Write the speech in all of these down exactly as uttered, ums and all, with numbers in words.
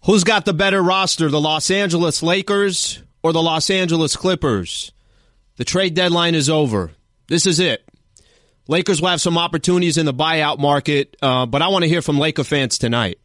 Who's got the better roster, the Los Angeles Lakers or the Los Angeles Clippers? The trade deadline is over. This is it. Lakers will have some opportunities in the buyout market, uh, but I want to hear from Laker fans tonight.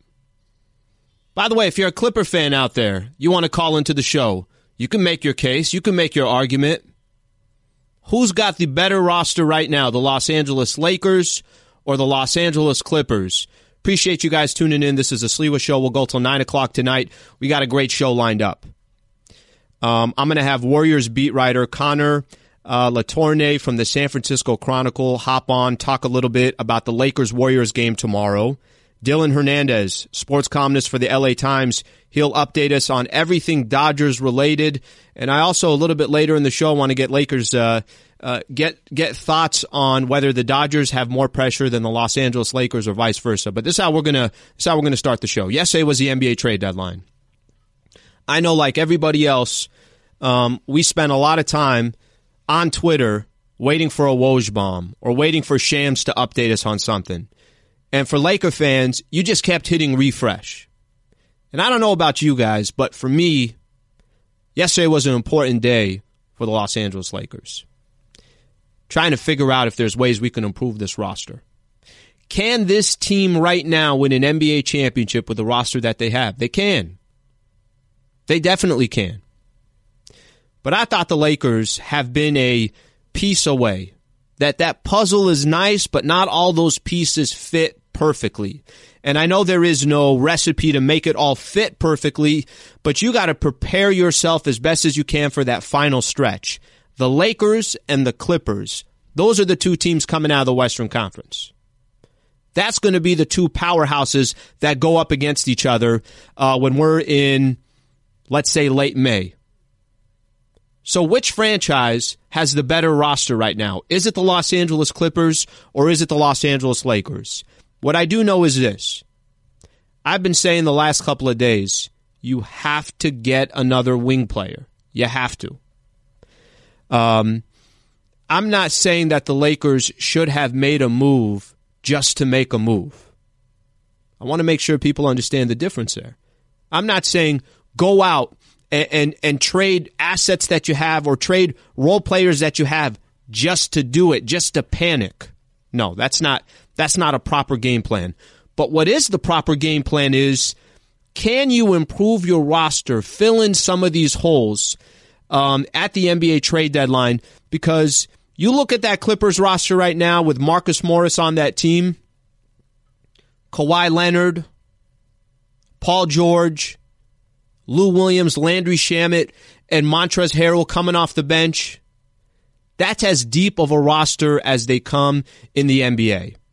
By the way, if you're a Clipper fan out there, you want to call into the show, you can make your case, you can make your argument. Who's got the better roster right now, the Los Angeles Lakers or the Los Angeles Clippers? Appreciate you guys tuning in. This is the Sliwa Show. We'll go till nine o'clock tonight. We got a great show lined up. Um, I'm going to have Warriors beat writer Connor uh, Latourneau from the San Francisco Chronicle hop on, talk a little bit about the Lakers-Warriors game tomorrow. Dylan Hernandez, sports columnist for the L A Times, he'll update us on everything Dodgers-related. And I also, a little bit later in the show, want to get Lakers uh, uh, get get thoughts on whether the Dodgers have more pressure than the Los Angeles Lakers or vice versa. But this is how we're gonna this is how we're gonna start the show. Yesterday was the N B A trade deadline. I know, like everybody else, um, we spent a lot of time on Twitter waiting for a Woj bomb or waiting for Shams to update us on something. And for Laker fans, you just kept hitting refresh. And I don't know about you guys, but for me, yesterday was an important day for the Los Angeles Lakers. Trying to figure out if there's ways we can improve this roster. Can this team right now win an N B A championship with the roster that they have? They can. They definitely can. But I thought the Lakers have been a piece away. That that puzzle is nice, but not all those pieces fit perfectly. And I know there is no recipe to make it all fit perfectly, but you got to prepare yourself as best as you can for that final stretch. The Lakers and the Clippers, those are the two teams coming out of the Western Conference. That's going to be the two powerhouses that go up against each other uh, when we're in, let's say, late May. So which franchise has the better roster right now? Is it the Los Angeles Clippers or is it the Los Angeles Lakers? What I do know is this. I've been saying the last couple of days, you have to get another wing player. You have to. Um, I'm not saying that the Lakers should have made a move just to make a move. I want to make sure people understand the difference there. I'm not saying go out and, and, and trade assets that you have or trade role players that you have just to do it, just to panic. No, that's not that's not a proper game plan. But what is the proper game plan is, can you improve your roster, fill in some of these holes um, at the N B A trade deadline? Because you look at that Clippers roster right now with Marcus Morris on that team, Kawhi Leonard, Paul George, Lou Williams, Landry Shamet, and Montrezl Harrell coming off the bench. That's as deep of a roster as they come in the N B A.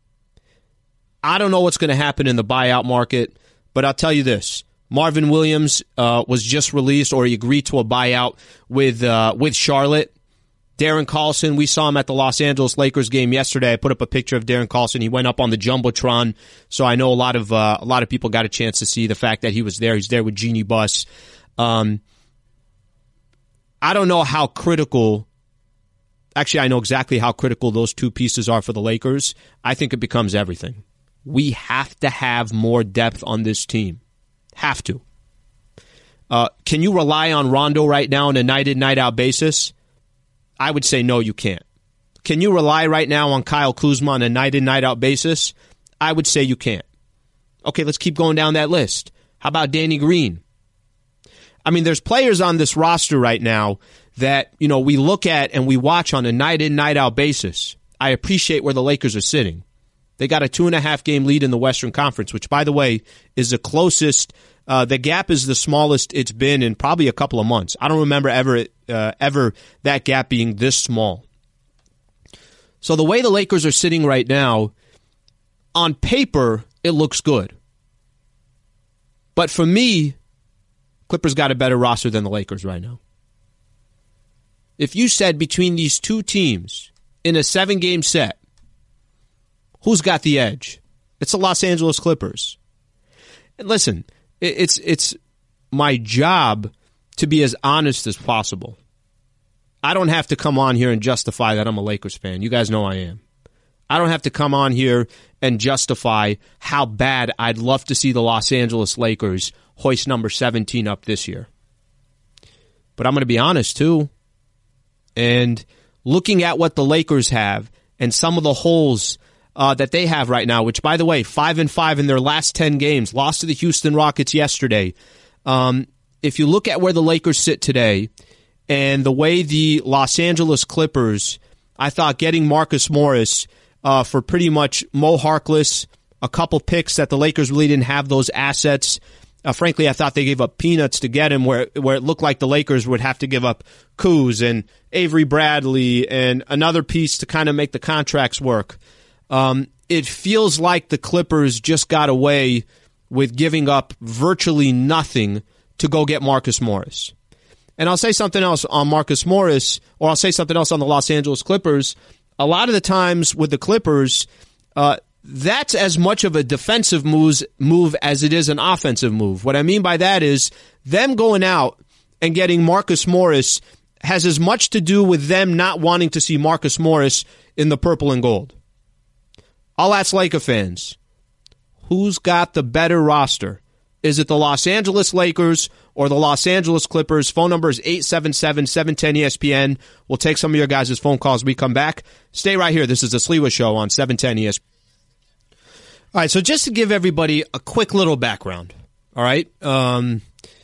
I don't know what's going to happen in the buyout market, but I'll tell you this. Marvin Williams uh, was just released, or he agreed to a buyout with uh, with Charlotte. Darren Collison, we saw him at the Los Angeles Lakers game yesterday. I put up a picture of Darren Collison. He went up on the Jumbotron, so I know a lot of uh, a lot of people got a chance to see the fact that he was there. He's there with Jeannie Buss. Um, I don't know how critical... Actually, I know exactly how critical those two pieces are for the Lakers. I think it becomes everything. We have to have more depth on this team. Have to. Uh, can you rely on Rondo right now on a night-in, night-out basis? I would say no, you can't. Can you rely right now on Kyle Kuzma on a night-in, night-out basis? I would say you can't. Okay, let's keep going down that list. How about Danny Green? I mean, there's players on this roster right now that, you know, we look at and we watch on a night-in, night-out basis. I appreciate where the Lakers are sitting. They got a two-and-a-half game lead in the Western Conference, which, by the way, is the closest. Uh, the gap is the smallest it's been in probably a couple of months. I don't remember ever uh, ever that gap being this small. So the way the Lakers are sitting right now, on paper, it looks good. But for me, Clippers got a better roster than the Lakers right now. If you said between these two teams in a seven-game set, who's got the edge? It's the Los Angeles Clippers. And listen, it's it's my job to be as honest as possible. I don't have to come on here and justify that I'm a Lakers fan. You guys know I am. I don't have to come on here and justify how bad I'd love to see the Los Angeles Lakers hoist number seventeen up this year. But I'm going to be honest, too. And looking at what the Lakers have and some of the holes uh, that they have right now, which, by the way, five and five in their last ten games, lost to the Houston Rockets yesterday. Um, if you look at where the Lakers sit today and the way the Los Angeles Clippers, I thought getting Marcus Morris uh, for pretty much Mo Harkless, a couple picks that the Lakers really didn't have those assets. Uh, frankly, I thought they gave up peanuts to get him, where where it looked like the Lakers would have to give up Kuz and Avery Bradley and another piece to kind of make the contracts work. Um, it feels like the Clippers just got away with giving up virtually nothing to go get Marcus Morris. And I'll say something else on Marcus Morris, or I'll say something else on the Los Angeles Clippers. A lot of the times with the Clippers, uh, that's as much of a defensive moves, move as it is an offensive move. What I mean by that is them going out and getting Marcus Morris has as much to do with them not wanting to see Marcus Morris in the purple and gold. I'll ask Laker fans, who's got the better roster? Is it the Los Angeles Lakers or the Los Angeles Clippers? Phone number is eight seven seven, seven one zero, E S P N. We'll take some of your guys' phone calls as we come back. Stay right here. This is the Sliwa Show on seven ten E S P N. All right, so just to give everybody a quick little background, all right? Um,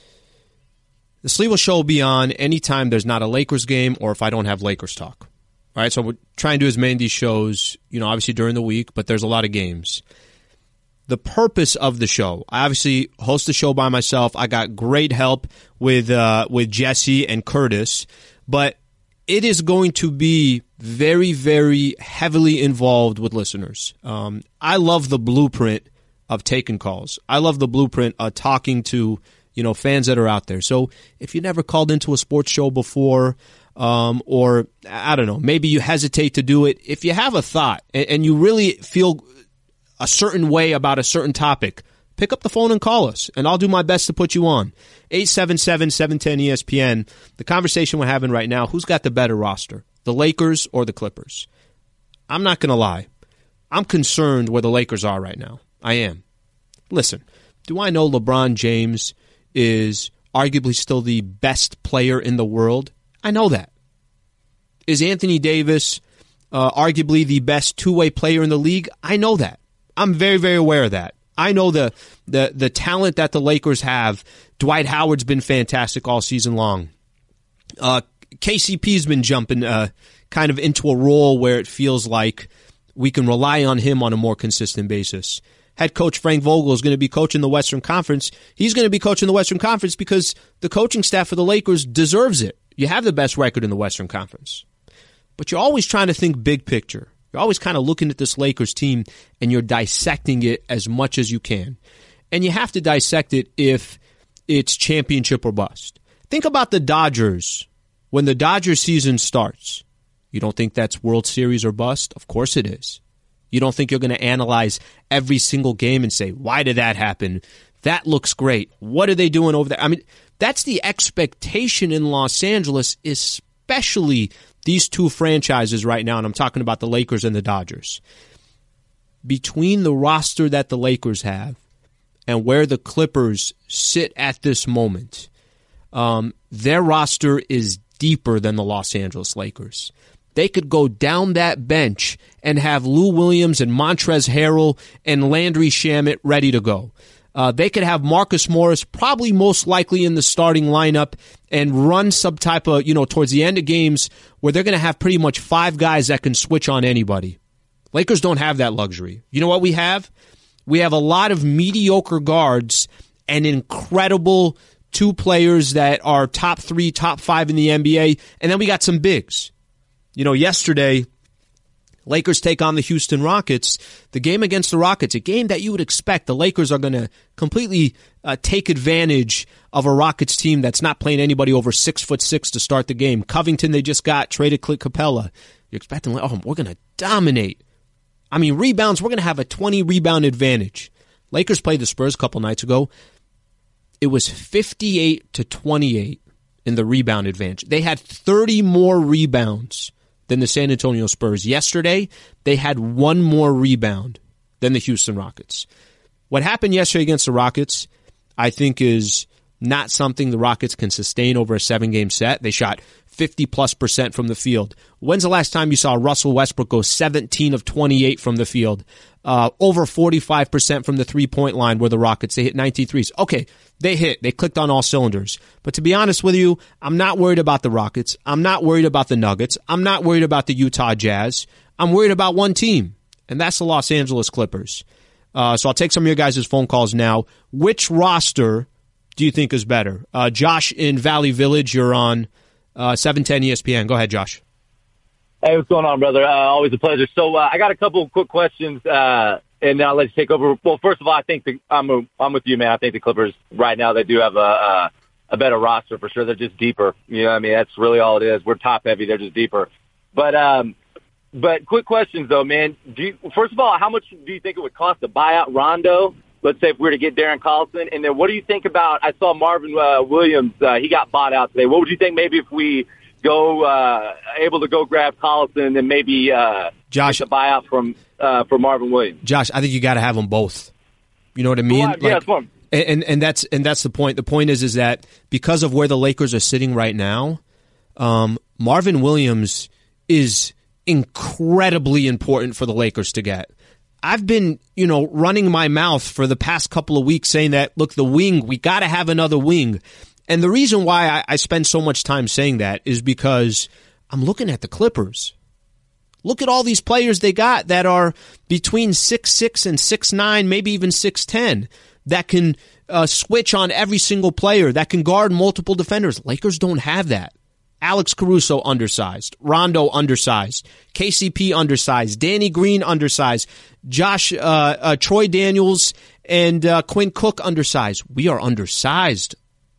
the Sliwa Show will be on anytime there's not a Lakers game or if I don't have Lakers talk. All right, so we're trying to do as many of these shows, you know, obviously during the week, but there's a lot of games. The purpose of the show, I obviously host the show by myself. I got great help with uh, with Jesse and Curtis, but it is going to be very, very heavily involved with listeners. Um, I love the blueprint of taking calls. I love the blueprint of talking to, you know, fans that are out there. So if you never called into a sports show before, um, or I don't know, maybe you hesitate to do it. If you have a thought and, and you really feel a certain way about a certain topic, pick up the phone and call us, and I'll do my best to put you on. eight seven seven, seven one zero, E S P N. The conversation we're having right now, who's got the better roster, the Lakers or the Clippers? I'm not going to lie. I'm concerned where the Lakers are right now. I am. Listen, do I know LeBron James is arguably still the best player in the world? I know that. Is Anthony Davis uh, arguably the best two-way player in the league? I know that. I'm very, very aware of that. I know the the the talent that the Lakers have. Dwight Howard's been fantastic all season long. Uh, K C P's been jumping uh, kind of into a role where it feels like we can rely on him on a more consistent basis. Head coach Frank Vogel is going to be coaching the Western Conference. He's going to be coaching the Western Conference because the coaching staff for the Lakers deserves it. You have the best record in the Western Conference. But you're always trying to think big picture. You're always kind of looking at this Lakers team and you're dissecting it as much as you can. And you have to dissect it if it's championship or bust. Think about the Dodgers when the Dodgers season starts. You don't think that's World Series or bust? Of course it is. You don't think you're going to analyze every single game and say, why did that happen? That looks great. What are they doing over there? I mean, that's the expectation in Los Angeles, especially these two franchises right now, and I'm talking about the Lakers and the Dodgers. Between the roster that the Lakers have and where the Clippers sit at this moment, um, their roster is deeper than the Los Angeles Lakers. They could go down that bench and have Lou Williams and Montrezl Harrell and Landry Shamet ready to go. Uh, they could have Marcus Morris probably most likely in the starting lineup and run some type of, you know, towards the end of games where they're going to have pretty much five guys that can switch on anybody. Lakers don't have that luxury. You know what we have? We have a lot of mediocre guards and incredible two players that are top three, top five in the N B A, and then we got some bigs. You know, yesterday, Lakers take on the Houston Rockets. The game against the Rockets, a game that you would expect the Lakers are going to completely uh, take advantage of a Rockets team that's not playing anybody over six foot six to start the game. Covington, they just got traded Clint Capella. You're expecting, oh, we're going to dominate. I mean, rebounds, we're going to have a twenty rebound advantage. Lakers played the Spurs a couple nights ago. It was fifty-eight to twenty-eight in the rebound advantage. They had thirty more rebounds than the San Antonio Spurs. Yesterday, they had one more rebound than the Houston Rockets. What happened yesterday against the Rockets, I think, is not something the Rockets can sustain over a seven-game set. They shot fifty plus percent from the field. When's the last time you saw Russell Westbrook go seventeen of twenty-eight from the field? Uh, over forty-five percent from the three-point line were the Rockets. They hit nineteen threes. Okay, they hit. They clicked on all cylinders. But to be honest with you, I'm not worried about the Rockets. I'm not worried about the Nuggets. I'm not worried about the Utah Jazz. I'm worried about one team, and that's the Los Angeles Clippers. Uh, so I'll take some of your guys' phone calls now. Which roster do you think is better? Uh, Josh in Valley Village, you're on uh, seven ten E S P N. Go ahead, Josh. Hey, what's going on, brother? Uh, always a pleasure. So uh, I got a couple of quick questions, uh, and then I'll let you take over. Well, first of all, I think the, I'm a, I'm with you, man. I think the Clippers right now, they do have a, a a better roster for sure. They're just deeper. You know what I mean? That's really all it is. We're top heavy. They're just deeper. But um, but quick questions, though, man. Do you, first of all, how much do you think it would cost to buy out Rondo? Let's say if we were to get Darren Collison. And then what do you think about, I saw Marvin uh, Williams, uh, he got bought out today. What would you think maybe if we go, uh, able to go grab Collison and maybe uh, Josh, get the buyout from, uh, for Marvin Williams? Josh, I think you got to have them both. You know what I mean? Well, yeah, like, that's fun. And, and that's and that's the point. The point is is that because of where the Lakers are sitting right now, um, Marvin Williams is incredibly important for the Lakers to get. I've been, you know, running my mouth for the past couple of weeks saying that, look, the wing, we got to have another wing. And the reason why I, I spend so much time saying that is because I'm looking at the Clippers. Look at all these players they got that are between six six and six nine, maybe even six ten, that can uh, switch on every single player, that can guard multiple defenders. Lakers don't have that. Alex Caruso undersized, Rondo undersized, K C P undersized, Danny Green undersized, Josh, uh, uh, Troy Daniels, and uh, Quinn Cook undersized. We are undersized.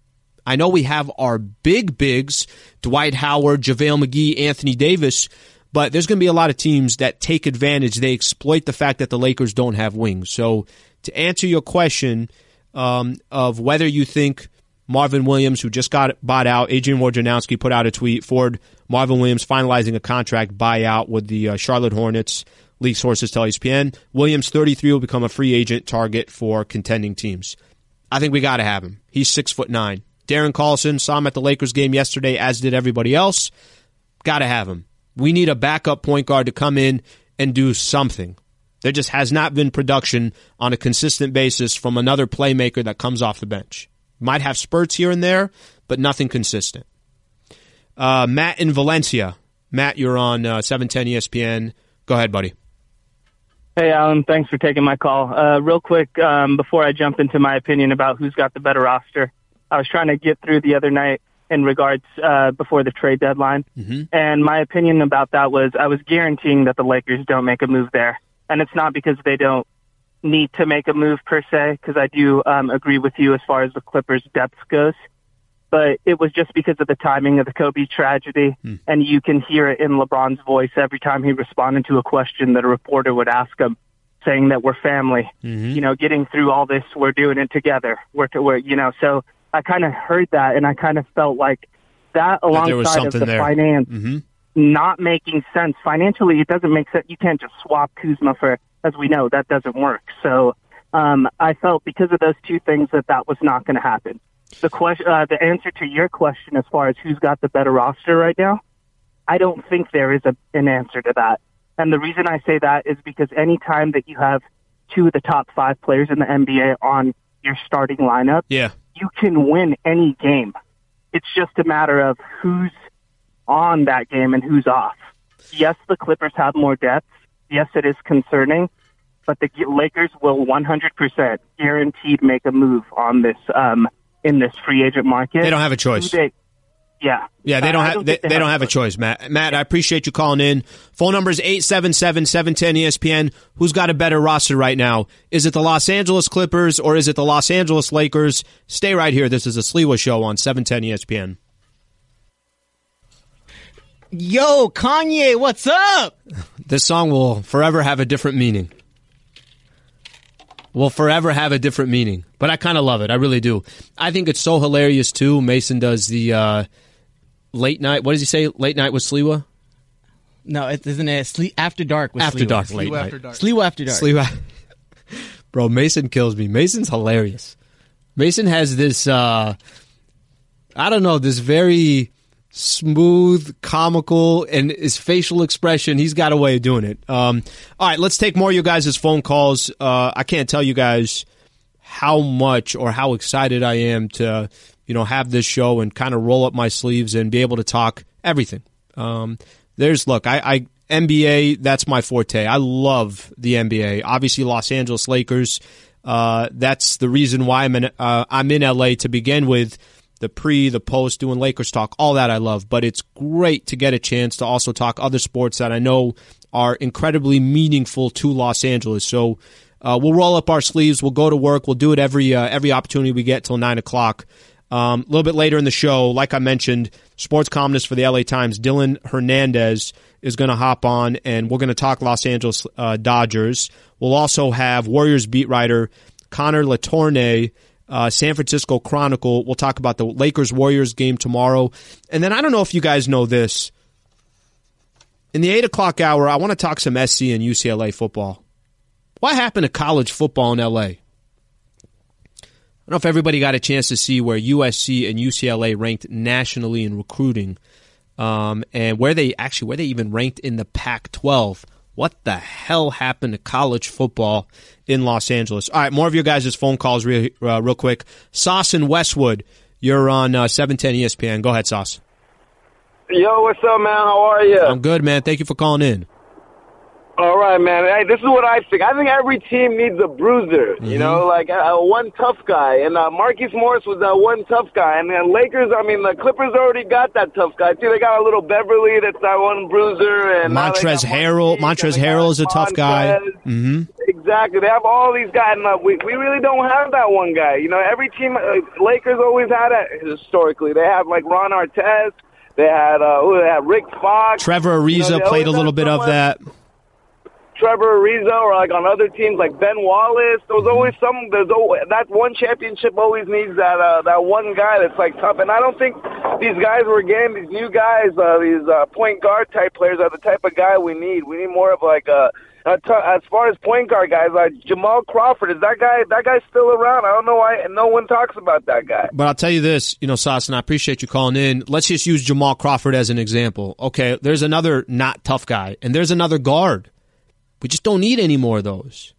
I know we have our big bigs, Dwight Howard, JaVale McGee, Anthony Davis, but there's going to be a lot of teams that take advantage. They exploit the fact that the Lakers don't have wings. So to answer your question um, of whether you think Marvin Williams, who just got bought out, Adrian Wojnarowski put out a tweet, Ford, Marvin Williams finalizing a contract buyout with the uh, Charlotte Hornets, league sources tell E S P N. Williams, thirty-three, will become a free agent target for contending teams. I think we got to have him. He's six foot nine. Darren Collison, saw him at the Lakers game yesterday, as did everybody else. Got to have him. We need a backup point guard to come in and do something. There just has not been production on a consistent basis from another playmaker that comes off the bench. Might have spurts here and there, but nothing consistent. Uh, Matt in Valencia. Matt, you're on uh, seven ten E S P N. Go ahead, buddy. Hey, Alan. Thanks for taking my call. Uh, real quick, um, before I jump into my opinion about who's got the better roster, I was trying to get through the other night in regards uh, before the trade deadline. Mm-hmm. And my opinion about that was I was guaranteeing that the Lakers don't make a move there. And it's not because they don't need to make a move per se, because I do um, agree with you as far as the Clippers' depth goes. But it was just because of the timing of the Kobe tragedy, mm. and you can hear it in LeBron's voice every time he responded to a question that a reporter would ask him, saying that we're family. Mm-hmm. You know, getting through all this, we're doing it together. We're, we're you know, so I kind of heard that, and I kind of felt like that alongside of the there. finance mm-hmm. not making sense. Financially, it doesn't make sense. You can't just swap Kuzma for, as we know, that doesn't work. So um, I felt because of those two things that that was not going to happen. The question, uh, the answer to your question as far as who's got the better roster right now, I don't think there is a, an answer to that. And the reason I say that is because any time that you have two of the top five players in the N B A on your starting lineup, yeah. you can win any game. It's just a matter of who's on that game and who's off. Yes, the Clippers have more depth. Yes, it is concerning, but the Lakers will one hundred percent guaranteed make a move on this um, in this free agent market. They don't have a choice. They, yeah, yeah, they don't have. Don't they, they, they don't have a choice, Matt. Matt, I appreciate you calling in. Phone number is eight seven seven, seven one zero, E S P N. Who's got a better roster right now? Is it the Los Angeles Clippers or is it the Los Angeles Lakers? Stay right here. This is a Sliwa Show on seven ten E S P N. Yo, Kanye, what's up? This song will forever have a different meaning. Will forever have a different meaning. But I kind of love it. I really do. I think it's so hilarious, too. Mason does the uh, late night. What does he say? Late night with Sliwa? No, it isn't it Sleep After Dark with After Sliwa. Dark, Sleep late night. After Dark. Sleep After Dark. Sleep after. Bro, Mason kills me. Mason's hilarious. Mason has this, uh, I don't know, this very smooth, comical, and his facial expression, he's got a way of doing it. Um, all right, let's take more of you guys' phone calls. Uh, I can't tell you guys how much or how excited I am to, you know, have this show and kind of roll up my sleeves and be able to talk everything. Um, there's, look, I, I N B A, that's my forte. I love the N B A. Obviously, Los Angeles Lakers. Uh, that's the reason why I'm in. Uh, I'm in L A to begin with. The pre, the post, doing Lakers talk, all that I love. But it's great to get a chance to also talk other sports that I know are incredibly meaningful to Los Angeles. So uh, we'll roll up our sleeves. We'll go to work. We'll do it every uh, every opportunity we get till nine o'clock. Um, a little bit later in the show, like I mentioned, sports columnist for the L A Times, Dylan Hernandez, is going to hop on, and we're going to talk Los Angeles uh, Dodgers. We'll also have Warriors beat writer Connor Latourneau, uh, San Francisco Chronicle. We'll talk about the Lakers-Warriors game tomorrow. And then I don't know if you guys know this. In the eight o'clock hour, I want to talk some S C and U C L A football. What happened to college football in L A? I don't know if everybody got a chance to see where U S C and U C L A ranked nationally in recruiting, um, and where they actually where they even ranked in the Pac twelve. What the hell happened to college football in Los Angeles? All right, more of your guys' phone calls real, uh, real quick. Sauce in Westwood, you're on uh, seven ten E S P N. Go ahead, Sauce. Yo, what's up, man? How are you? I'm good, man. Thank you for calling in. All right, man. Hey, this is what I think. I think every team needs a bruiser, mm-hmm. you know, like a, a one tough guy. And uh, Marquise Morris was that one tough guy. And then Lakers, I mean, the Clippers already got that tough guy, too. They got a little Beverly that's that one bruiser. And Montrezl Harrell. Montrezl Harrell is a tough guy. Mm-hmm. Exactly. They have all these guys. And uh, we, we really don't have that one guy. You know, every team, uh, Lakers always had that historically. They have, like, Ron Artest. They had, uh, who they had Rick Fox. Trevor Ariza you know, played a little bit of that. Trevor Ariza, or like on other teams like Ben Wallace. There was always some. There's always, that one championship always needs that uh, that one guy that's like tough. And I don't think these guys we're getting, these new guys, uh, these uh, point guard type players, are the type of guy we need. We need more of like a. a t- as far as point guard guys, like Jamal Crawford, is that guy? That guy's still around. I don't know why no one talks about that guy. But I'll tell you this, you know, Sauce, and I appreciate you calling in. Let's just use Jamal Crawford as an example. Okay, there's another not tough guy, and there's another guard. We just don't need any more of those.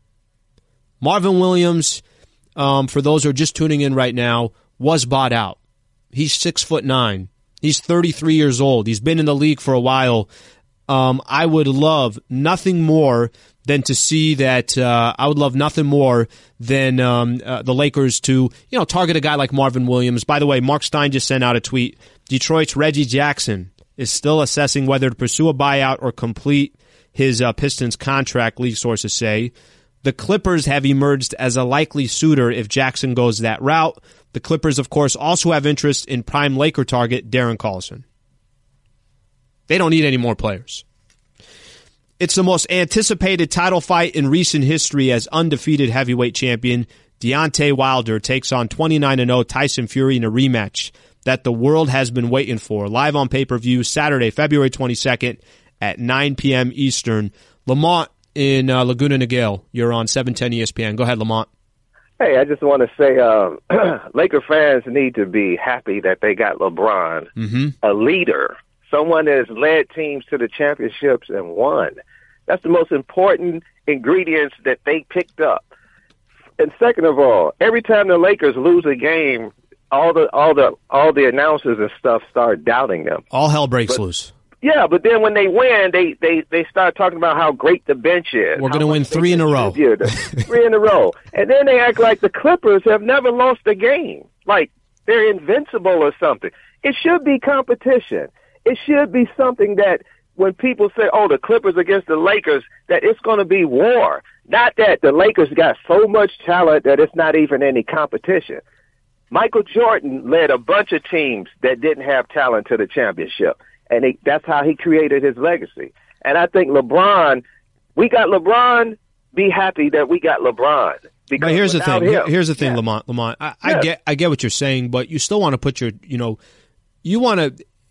Marvin Williams, um, for those who are just tuning in right now, was bought out. He's six foot nine. He's thirty-three years old. He's been in the league for a while. Um, I would love nothing more than to see that. Uh, I would love nothing more than um, uh, the Lakers to, you know, target a guy like Marvin Williams. By the way, Mark Stein just sent out a tweet. Detroit's Reggie Jackson is still assessing whether to pursue a buyout or complete his uh, Pistons contract, league sources say. The Clippers have emerged as a likely suitor if Jackson goes that route. The Clippers, of course, also have interest in prime Laker target Darren Collison. They don't need any more players. It's the most anticipated title fight in recent history as undefeated heavyweight champion Deontay Wilder takes on twenty-nine and oh Tyson Fury in a rematch that the world has been waiting for. Live on pay-per-view Saturday, February twenty-second, at nine p.m. Eastern. Lamont in uh, Laguna Niguel, you're on seven ten E S P N. Go ahead, Lamont. Hey, I just want to say um, Laker fans need to be happy that they got LeBron, mm-hmm. a leader, someone that has led teams to the championships and won. That's the most important ingredients that they picked up. And second of all, every time the Lakers lose a game, all the all the all the announcers and stuff start doubting them. All hell breaks but, loose. Yeah, but then when they win, they, they, they start talking about how great the bench is. We're going to win three in a row. Three in a row. And then they act like the Clippers have never lost a game. Like they're invincible or something. It should be competition. It should be something that when people say, oh, the Clippers against the Lakers, that it's going to be war. Not that the Lakers got so much talent that it's not even any competition. Michael Jordan led a bunch of teams that didn't have talent to the championship. And he, that's how he created his legacy. And I think LeBron, we got LeBron, be happy that we got LeBron. But here's the thing. Him, here's the thing, yeah. Lamont. Lamont, I, yeah. I get I get what you're saying, but you still want to put your, you know, you want to,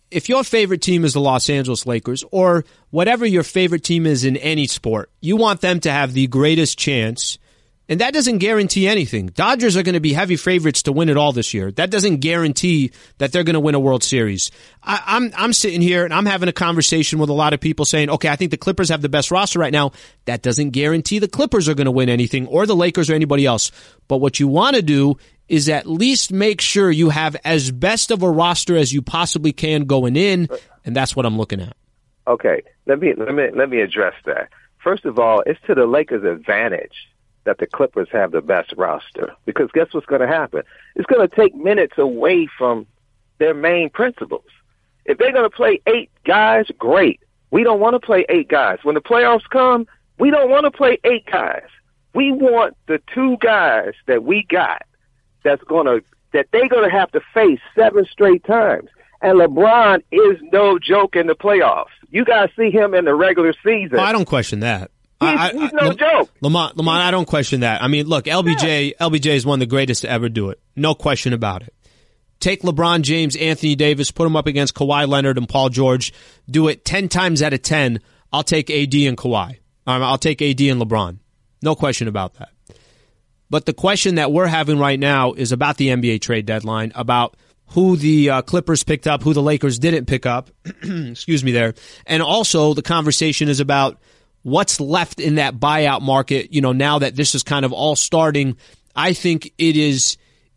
if your favorite team is the Los Angeles Lakers, or whatever your favorite team is in any sport, you want them to have the greatest chance. And that doesn't guarantee anything. Dodgers are going to be heavy favorites to win it all this year. That doesn't guarantee that they're going to win a World Series. I, I'm I'm sitting here and I'm having a conversation with a lot of people saying, okay, I think the Clippers have the best roster right now. That doesn't guarantee the Clippers are going to win anything, or the Lakers or anybody else. But what you want to do is at least make sure you have as best of a roster as you possibly can going in, and that's what I'm looking at. Okay, let me let me let me address that. First of all, it's to the Lakers' advantage that the Clippers have the best roster, because guess what's going to happen? It's going to take minutes away from their main principles. If they're going to play eight guys, great. We don't want to play eight guys. When the playoffs come, we don't want to play eight guys. We want the two guys that we got that's going to that they're going to have to face seven straight times. And LeBron is no joke in the playoffs. You guys see him in the regular season. Oh, I don't question that. He's, I, he's I, no I, joke. Lamont, Lamont, I don't question that. I mean, look, L B J, yeah. L B J is one of the greatest to ever do it. No question about it. Take LeBron James, Anthony Davis, put him up against Kawhi Leonard and Paul George. Do it ten times out of ten. I'll take A D and Kawhi. I'll take A D and LeBron. No question about that. But the question that we're having right now is about the N B A trade deadline, about who the uh, Clippers picked up, who the Lakers didn't pick up. Excuse me there. And also the conversation is about what's left in that buyout market, you know, now that this is kind of all starting. I think it is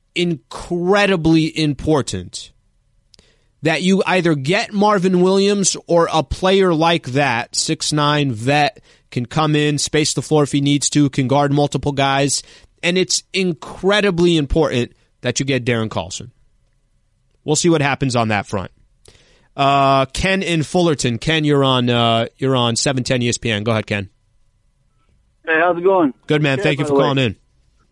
incredibly important that you either get Marvin Williams or a player like that, six nine vet, can come in, space the floor if he needs to, can guard multiple guys. And it's incredibly important that you get Darren Collison. We'll see what happens on that front. Uh, Ken in Fullerton. Ken, you're on uh, you're on seven ten E S P N. Go ahead, Ken. Hey, how's it going? Good, man. Yeah, Thank you for calling in.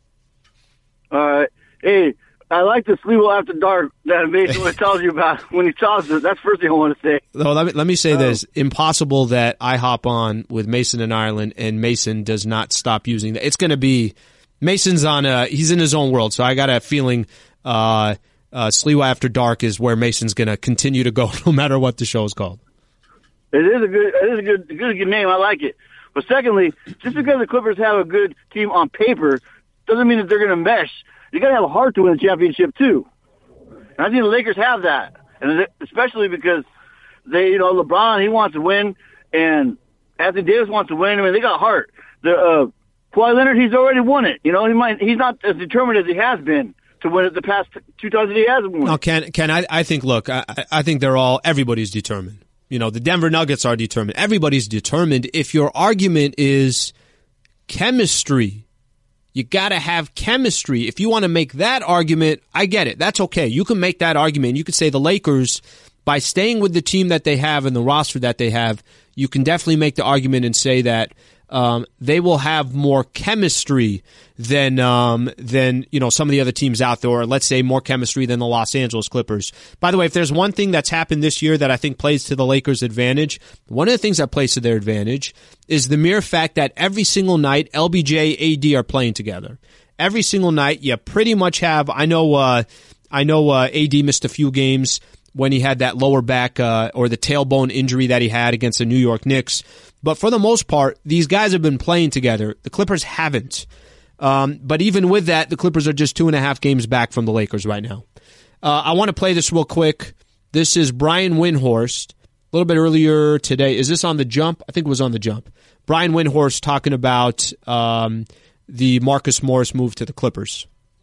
All right. Hey, I like the Sleevel After Dark that Mason tells you about when he talks. That's the first thing I want to say. Well, let me, let me say oh. this. Impossible that I hop on with Mason in Ireland and Mason does not stop using that. It's going to be Mason's on a, he's in his own world, so I got a feeling uh, uh, Sleevel After Dark is where Mason's going to continue to go no matter what the show is called. It is a good, it is a good, good, good name. I like it. But secondly, just because the Clippers have a good team on paper doesn't mean that they're going to mesh. You got to have a heart to win a championship too. And I think the Lakers have that, and especially because they, you know, LeBron, he wants to win, and Anthony Davis wants to win. I mean, they got heart. The uh, Kawhi Leonard, he's already won it. You know, he might, he's not as determined as he has been to win it the past two times that he hasn't won. No, Ken, Ken, I, I think, look, I, I think they're all, everybody's determined. You know, the Denver Nuggets are determined. Everybody's determined. If your argument is chemistry, you got to have chemistry. If you want to make that argument, I get it. That's okay. You can make that argument. You could say the Lakers, by staying with the team that they have and the roster that they have, you can definitely make the argument and say that um, they will have more chemistry than um, than you know some of the other teams out there, or let's say more chemistry than the Los Angeles Clippers. By the way, if there's one thing that's happened this year that I think plays to the Lakers' advantage, one of the things that plays to their advantage is the mere fact that every single night L B J, A D are playing together. Every single night, you pretty much have. I know, uh, I know, uh, A D missed a few games when he had that lower back uh, or the tailbone injury that he had against the New York Knicks. But for the most part, these guys have been playing together. The Clippers haven't. Um, but even with that, the Clippers are just two and a half games back from the Lakers right now. Uh, I want to play this real quick. This is Brian Windhorst. A little bit earlier today. Is this on The Jump? I think it was on The Jump. Brian Windhorst talking about um, the Marcus Morris move to the Clippers.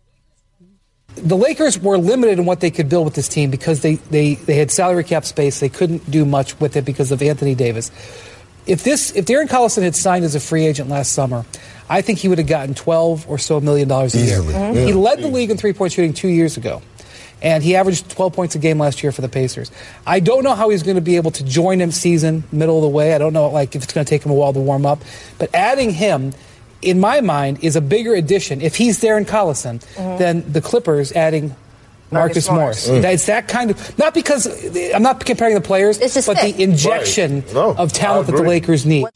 The Lakers were limited in what they could build with this team because they, they, they had salary cap space. They couldn't do much with it because of Anthony Davis. If this, if Darren Collison had signed as a free agent last summer, I think he would have gotten twelve or so million dollars a year. Mm-hmm. He led the league in three-point shooting two years ago, and he averaged twelve points a game last year for the Pacers. I don't know how he's going to be able to join him season middle of the way. I don't know, like, if it's going to take him a while to warm up. But adding him, in my mind, is a bigger addition, if he's Darren Collison, mm-hmm. than the Clippers adding Marcus, Marcus Morris. Morris. Mm. It's that kind of, not because, I'm not comparing the players, but fit. the injection right. no, of talent that the Lakers need.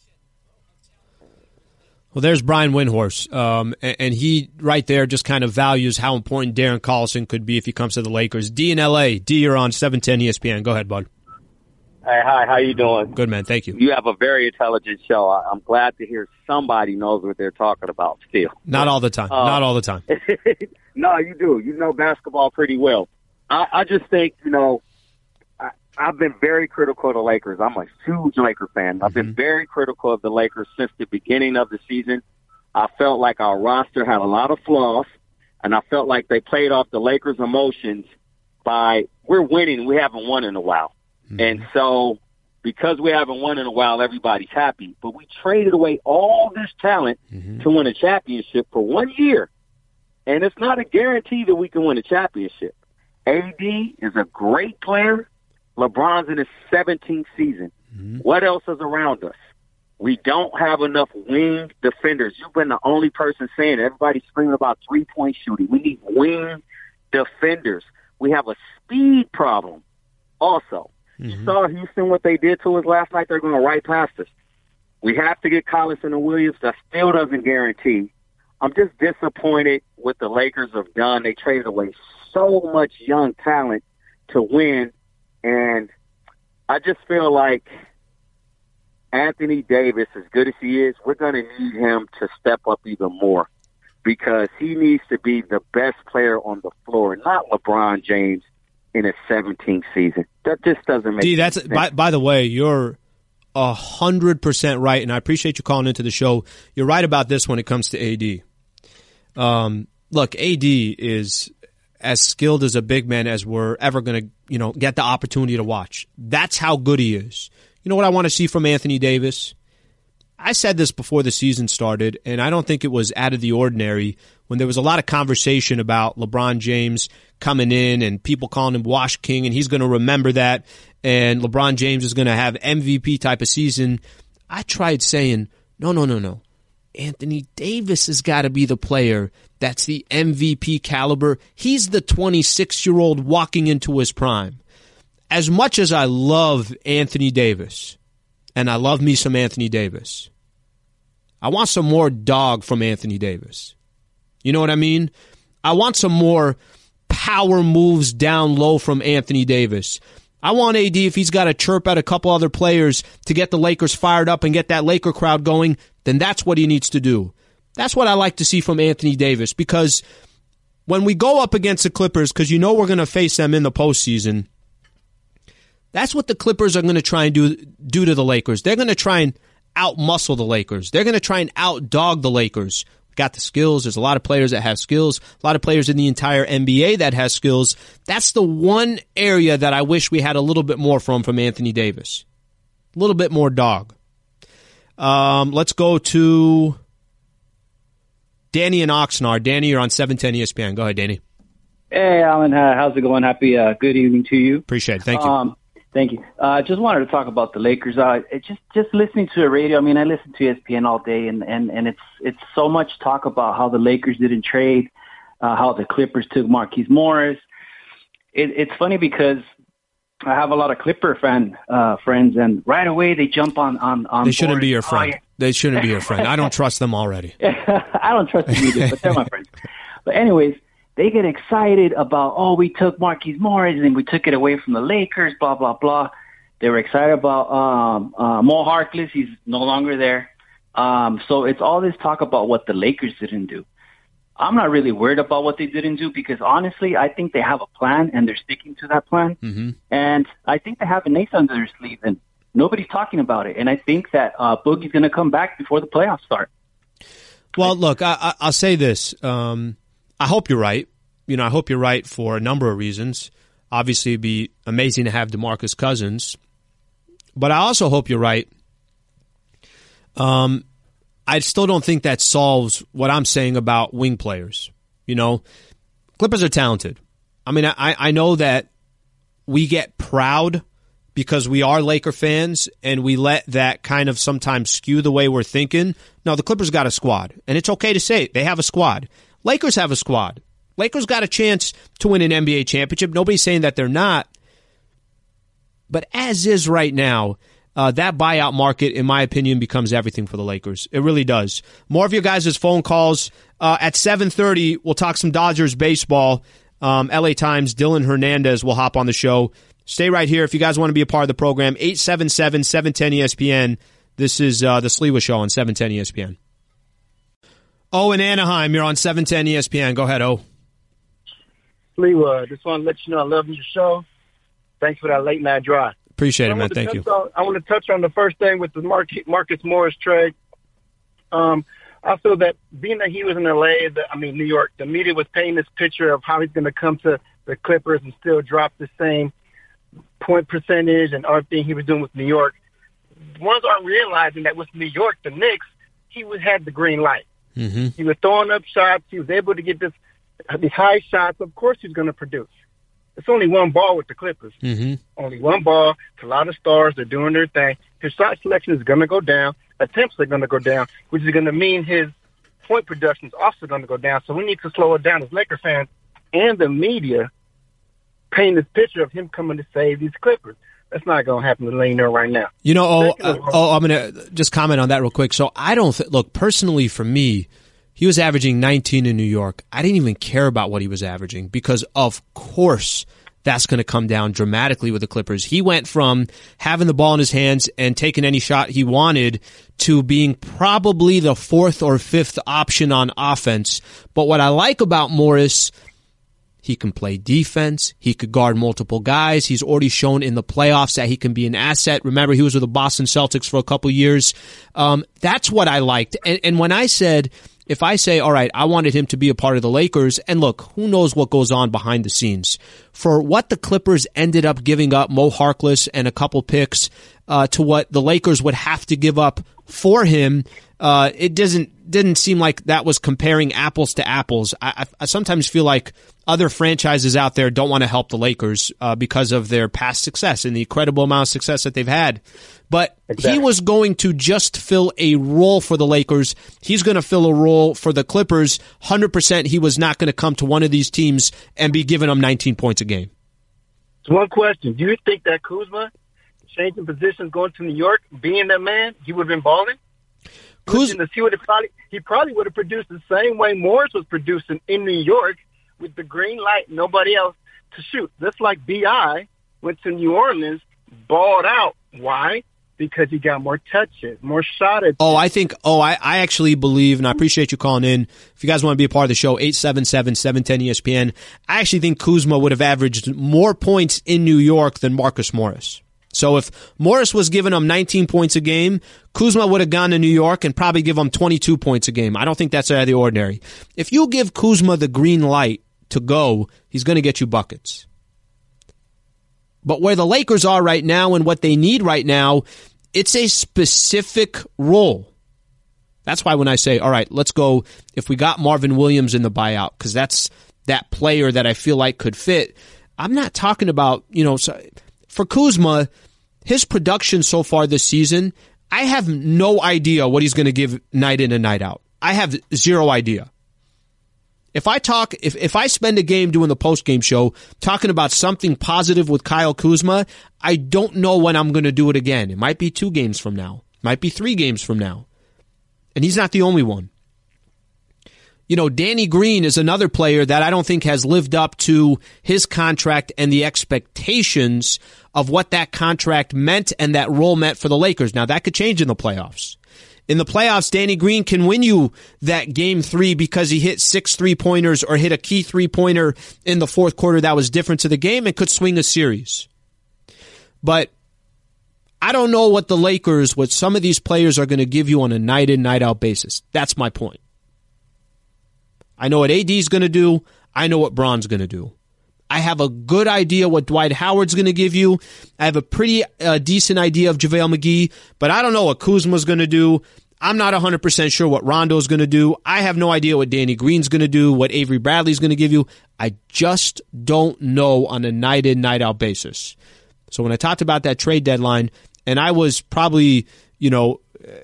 Well, there's Brian Windhorst, um, and, and he right there just kind of values how important Darren Collison could be if he comes to the Lakers. D in L A. D, you're on seven ten E S P N. Go ahead, bud. Hey, hi, how you doing? Good, man. Thank you. You have a very intelligent show. I, I'm glad to hear somebody knows what they're talking about still. Not all the time. Uh, Not all the time. No, you do. You know basketball pretty well. I, I just think, you know, I, I've been very critical of the Lakers. I'm a huge Laker fan. I've been mm-hmm. very critical of the Lakers since the beginning of the season. I felt like our roster had a lot of flaws, and I felt like they played off the Lakers' emotions by, we're winning, we haven't won in a while. Mm-hmm. And so because we haven't won in a while, everybody's happy. But we traded away all this talent mm-hmm. to win a championship for one year. And it's not a guarantee that we can win a championship. A D is a great player. LeBron's in his seventeenth season. Mm-hmm. What else is around us? We don't have enough wing defenders. You've been the only person saying it. Everybody's screaming about three-point shooting. We need wing defenders. We have a speed problem also. Mm-hmm. You saw Houston, what they did to us last night. They're going to right past us. We have to get Collison and Williams. That still doesn't guarantee. I'm just disappointed what the Lakers have done. They traded away so much young talent to win, and I just feel like Anthony Davis, as good as he is, we're going to need him to step up even more because he needs to be the best player on the floor, not LeBron James in his seventeenth season. That just doesn't make D, that's, sense. By, by the way, you're one hundred percent right, and I appreciate you calling into the show. You're right about this when it comes to A D. Um, look, A D is as skilled as a big man as we're ever going to, you know, get the opportunity to watch. That's how good he is. You know what I want to see from Anthony Davis? I said this before the season started, and I don't think it was out of the ordinary when there was a lot of conversation about LeBron James coming in and people calling him Wash King, and he's going to remember that, and LeBron James is going to have M V P type of season. I tried saying, no, no, no, no. Anthony Davis has got to be the player that's the M V P caliber. He's the twenty-six-year-old walking into his prime. As much as I love Anthony Davis, and I love me some Anthony Davis, I want some more dog from Anthony Davis. You know what I mean? I want some more power moves down low from Anthony Davis. I want A D, if he's got to chirp at a couple other players to get the Lakers fired up and get that Laker crowd going, then that's what he needs to do. That's what I like to see from Anthony Davis, because when we go up against the Clippers, because you know we're going to face them in the postseason, that's what the Clippers are going to try and do, do to the Lakers. They're going to try and out-muscle the Lakers. They're going to try and out-dog the Lakers. We've got the skills. There's a lot of players that have skills, a lot of players in the entire N B A that has skills. That's the one area that I wish we had a little bit more from from Anthony Davis. A little bit more dog. Um, let's go to Danny in Oxnard. Danny, you're on seven ten E S P N. Go ahead, Danny. Hey, Alan. Uh, how's it going? Happy uh, good evening to you. Appreciate it. Thank you. Um, thank you. I uh, just wanted to talk about the Lakers. Uh, it just just listening to the radio. I mean, I listen to E S P N all day, and, and, and it's it's so much talk about how the Lakers didn't trade, uh, how the Clippers took Marquise Morris. It, it's funny because I have a lot of Clipper fan uh, friends, and right away they jump on on. on they shouldn't board. be your friend. Oh, yeah. They shouldn't be your friend. I don't trust them already. I don't trust them either, but they're my friends. But anyways, they get excited about, oh, we took Marquise Morris and we took it away from the Lakers, blah, blah, blah. They were excited about um, uh, Mo Harkless. He's no longer there. Um, so it's all this talk about what the Lakers didn't do. I'm not really worried about what they didn't do because, honestly, I think they have a plan and they're sticking to that plan. Mm-hmm. And I think they have an ace under their sleeve, and nobody's talking about it. And I think that uh, Boogie's going to come back before the playoffs start. Well, look, I, I, I'll say this. Um, I hope you're right. You know, I hope you're right for a number of reasons. Obviously, it'd be amazing to have DeMarcus Cousins. But I also hope you're right. Um, I still don't think that solves what I'm saying about wing players. You know, Clippers are talented. I mean, I, I know that we get proud because we are Laker fans and we let that kind of sometimes skew the way we're thinking. No, the Clippers got a squad, and it's okay to say it. They have a squad. Lakers have a squad. Lakers got a chance to win an N B A championship. Nobody's saying that they're not. But as is right now, uh, that buyout market, in my opinion, becomes everything for the Lakers. It really does. More of your guys' phone calls. Uh, at seven thirty, we'll talk some Dodgers baseball. Um, L A Times, Dylan Hernandez will hop on the show. Stay right here if you guys want to be a part of the program. eight seven seven, seven one zero, E S P N. This is uh, the Sliwa Show on seven ten E S P N. Oh, in Anaheim, you're on seven ten E S P N. Go ahead, Oh. Sliwa, just want to let you know I love your show. Thanks for that late night drive. Appreciate it, man. Thank you. On, I want to touch on the first thing with the Mar- Marcus Morris trade. Um, I feel that being that he was in L A, the, I mean New York, the media was painting this picture of how he's going to come to the Clippers and still drop the same point percentage and everything he was doing with New York. Ones aren't realizing that with New York, the Knicks, he was had the green light. Mm-hmm. He was throwing up shots. He was able to get this these high shots. Of course, he's going to produce. It's only one ball with the Clippers. Mm-hmm. Only one ball. It's a lot of stars. They're doing their thing. His shot selection is going to go down. Attempts are going to go down, which is going to mean his point production is also going to go down. So we need to slow it down as Laker fans and the media paint this picture of him coming to save these Clippers. That's not going to happen to Lane there right now. You know, oh, uh, oh I'm going to just comment on that real quick. So I don't th- look, personally for me, he was averaging nineteen in New York. I didn't even care about what he was averaging because, of course, that's going to come down dramatically with the Clippers. He went from having the ball in his hands and taking any shot he wanted to being probably the fourth or fifth option on offense. But what I like about Morris, he can play defense. He could guard multiple guys. He's already shown in the playoffs that he can be an asset. Remember, he was with the Boston Celtics for a couple years. Um, that's what I liked. And, and when I said, if I say, all right, I wanted him to be a part of the Lakers, and look, who knows what goes on behind the scenes. For what the Clippers ended up giving up, Mo Harkless and a couple picks, uh, to what the Lakers would have to give up for him, uh, it doesn't didn't seem like that was comparing apples to apples. I, I, I sometimes feel like other franchises out there don't want to help the Lakers uh, because of their past success and the incredible amount of success that they've had. But exactly. He was going to just fill a role for the Lakers. He's going to fill a role for the Clippers. one hundred percent he was not going to come to one of these teams and be giving them nineteen points a game. So one question. Do you think that Kuzma changing positions, going to New York, being that man, he would have been balling? Kuzma, he, would have probably, he probably would have produced the same way Morris was producing in New York with the green light, nobody else to shoot. Just like B I went to New Orleans, balled out. Why? Because he got more touches, more shot at. Oh, I think, oh, I, I actually believe, and I appreciate you calling in. If you guys want to be a part of the show, eight seven seven, seven one zero, E S P N. I actually think Kuzma would have averaged more points in New York than Marcus Morris. So if Morris was giving him nineteen points a game, Kuzma would have gone to New York and probably give him twenty-two points a game. I don't think that's out of the ordinary. If you give Kuzma the green light to go, he's going to get you buckets. But where the Lakers are right now and what they need right now, it's a specific role. That's why when I say, all right, let's go, if we got Marvin Williams in the buyout, because that's that player that I feel like could fit, I'm not talking about, you know, for Kuzma, his production so far this season, I have no idea what he's going to give night in and night out. I have zero idea. If I talk, if, if I spend a game doing the post-game show talking about something positive with Kyle Kuzma, I don't know when I'm going to do it again. It might be two games from now. It might be three games from now. And he's not the only one. You know, Danny Green is another player that I don't think has lived up to his contract and the expectations of what that contract meant and that role meant for the Lakers. Now, that could change in the playoffs. In the playoffs, Danny Green can win you that game three because he hit six three-pointers or hit a key three-pointer in the fourth quarter that was different to the game and could swing a series. But I don't know what the Lakers, what some of these players are going to give you on a night-in, night-out basis. That's my point. I know what A D's going to do. I know what Braun's going to do. I have a good idea what Dwight Howard's going to give you. I have a pretty uh, decent idea of JaVale McGee, but I don't know what Kuzma's going to do. I'm not one hundred percent sure what Rondo's going to do. I have no idea what Danny Green's going to do, what Avery Bradley's going to give you. I just don't know on a night-in, night-out basis. So when I talked about that trade deadline, and I was probably, you know,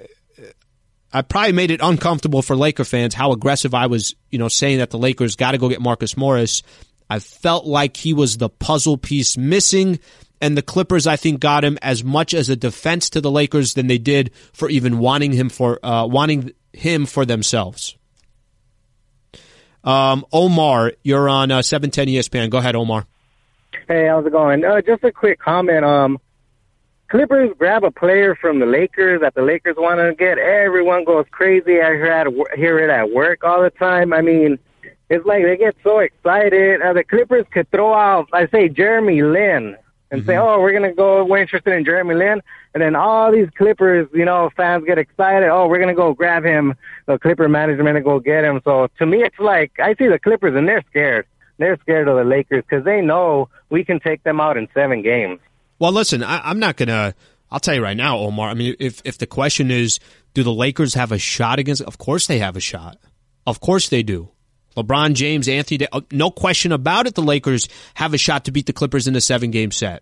I probably made it uncomfortable for Laker fans how aggressive I was, you know, saying that the Lakers got to go get Marcus Morris. I felt like he was the puzzle piece missing, and the Clippers, I think, got him as much as a defense to the Lakers than they did for even wanting him for uh, wanting him for themselves. Um, Omar, you're on uh, seven ten E S P N. Go ahead, Omar. Hey, how's it going? Uh, just a quick comment. Um, Clippers grab a player from the Lakers that the Lakers want to get. Everyone goes crazy. I hear, at, hear it at work all the time. I mean, it's like they get so excited. Uh, the Clippers could throw out, I say, Jeremy Lin and mm-hmm. say, oh, we're going to go, we're interested in Jeremy Lin. And then all these Clippers, you know, fans get excited. Oh, we're going to go grab him, the Clipper management, and go get him. So to me, it's like I see the Clippers and they're scared. They're scared of the Lakers because they know we can take them out in seven games. Well, listen, I, I'm not going to – I'll tell you right now, Omar. I mean, if, if the question is, do the Lakers have a shot against – of course they have a shot. Of course they do. LeBron James, Anthony – no question about it, the Lakers have a shot to beat the Clippers in a seven-game set.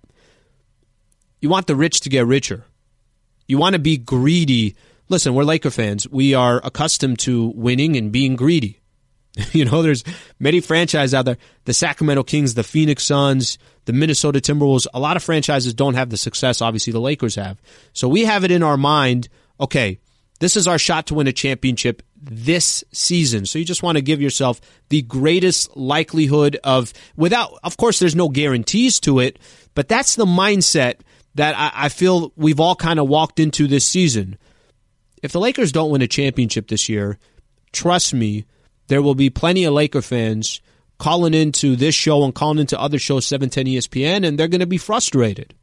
You want the rich to get richer. You want to be greedy. Listen, we're Laker fans. We are accustomed to winning and being greedy. You know, there's many franchises out there. The Sacramento Kings, the Phoenix Suns, the Minnesota Timberwolves. A lot of franchises don't have the success, obviously, the Lakers have. So we have it in our mind, okay, this is our shot to win a championship this season. So you just want to give yourself the greatest likelihood of, without, of course, there's no guarantees to it, but that's the mindset that I, I feel we've all kind of walked into this season. If the Lakers don't win a championship this year, trust me, there will be plenty of Laker fans calling into this show and calling into other shows, seven ten E S P N, and they're going to be frustrated.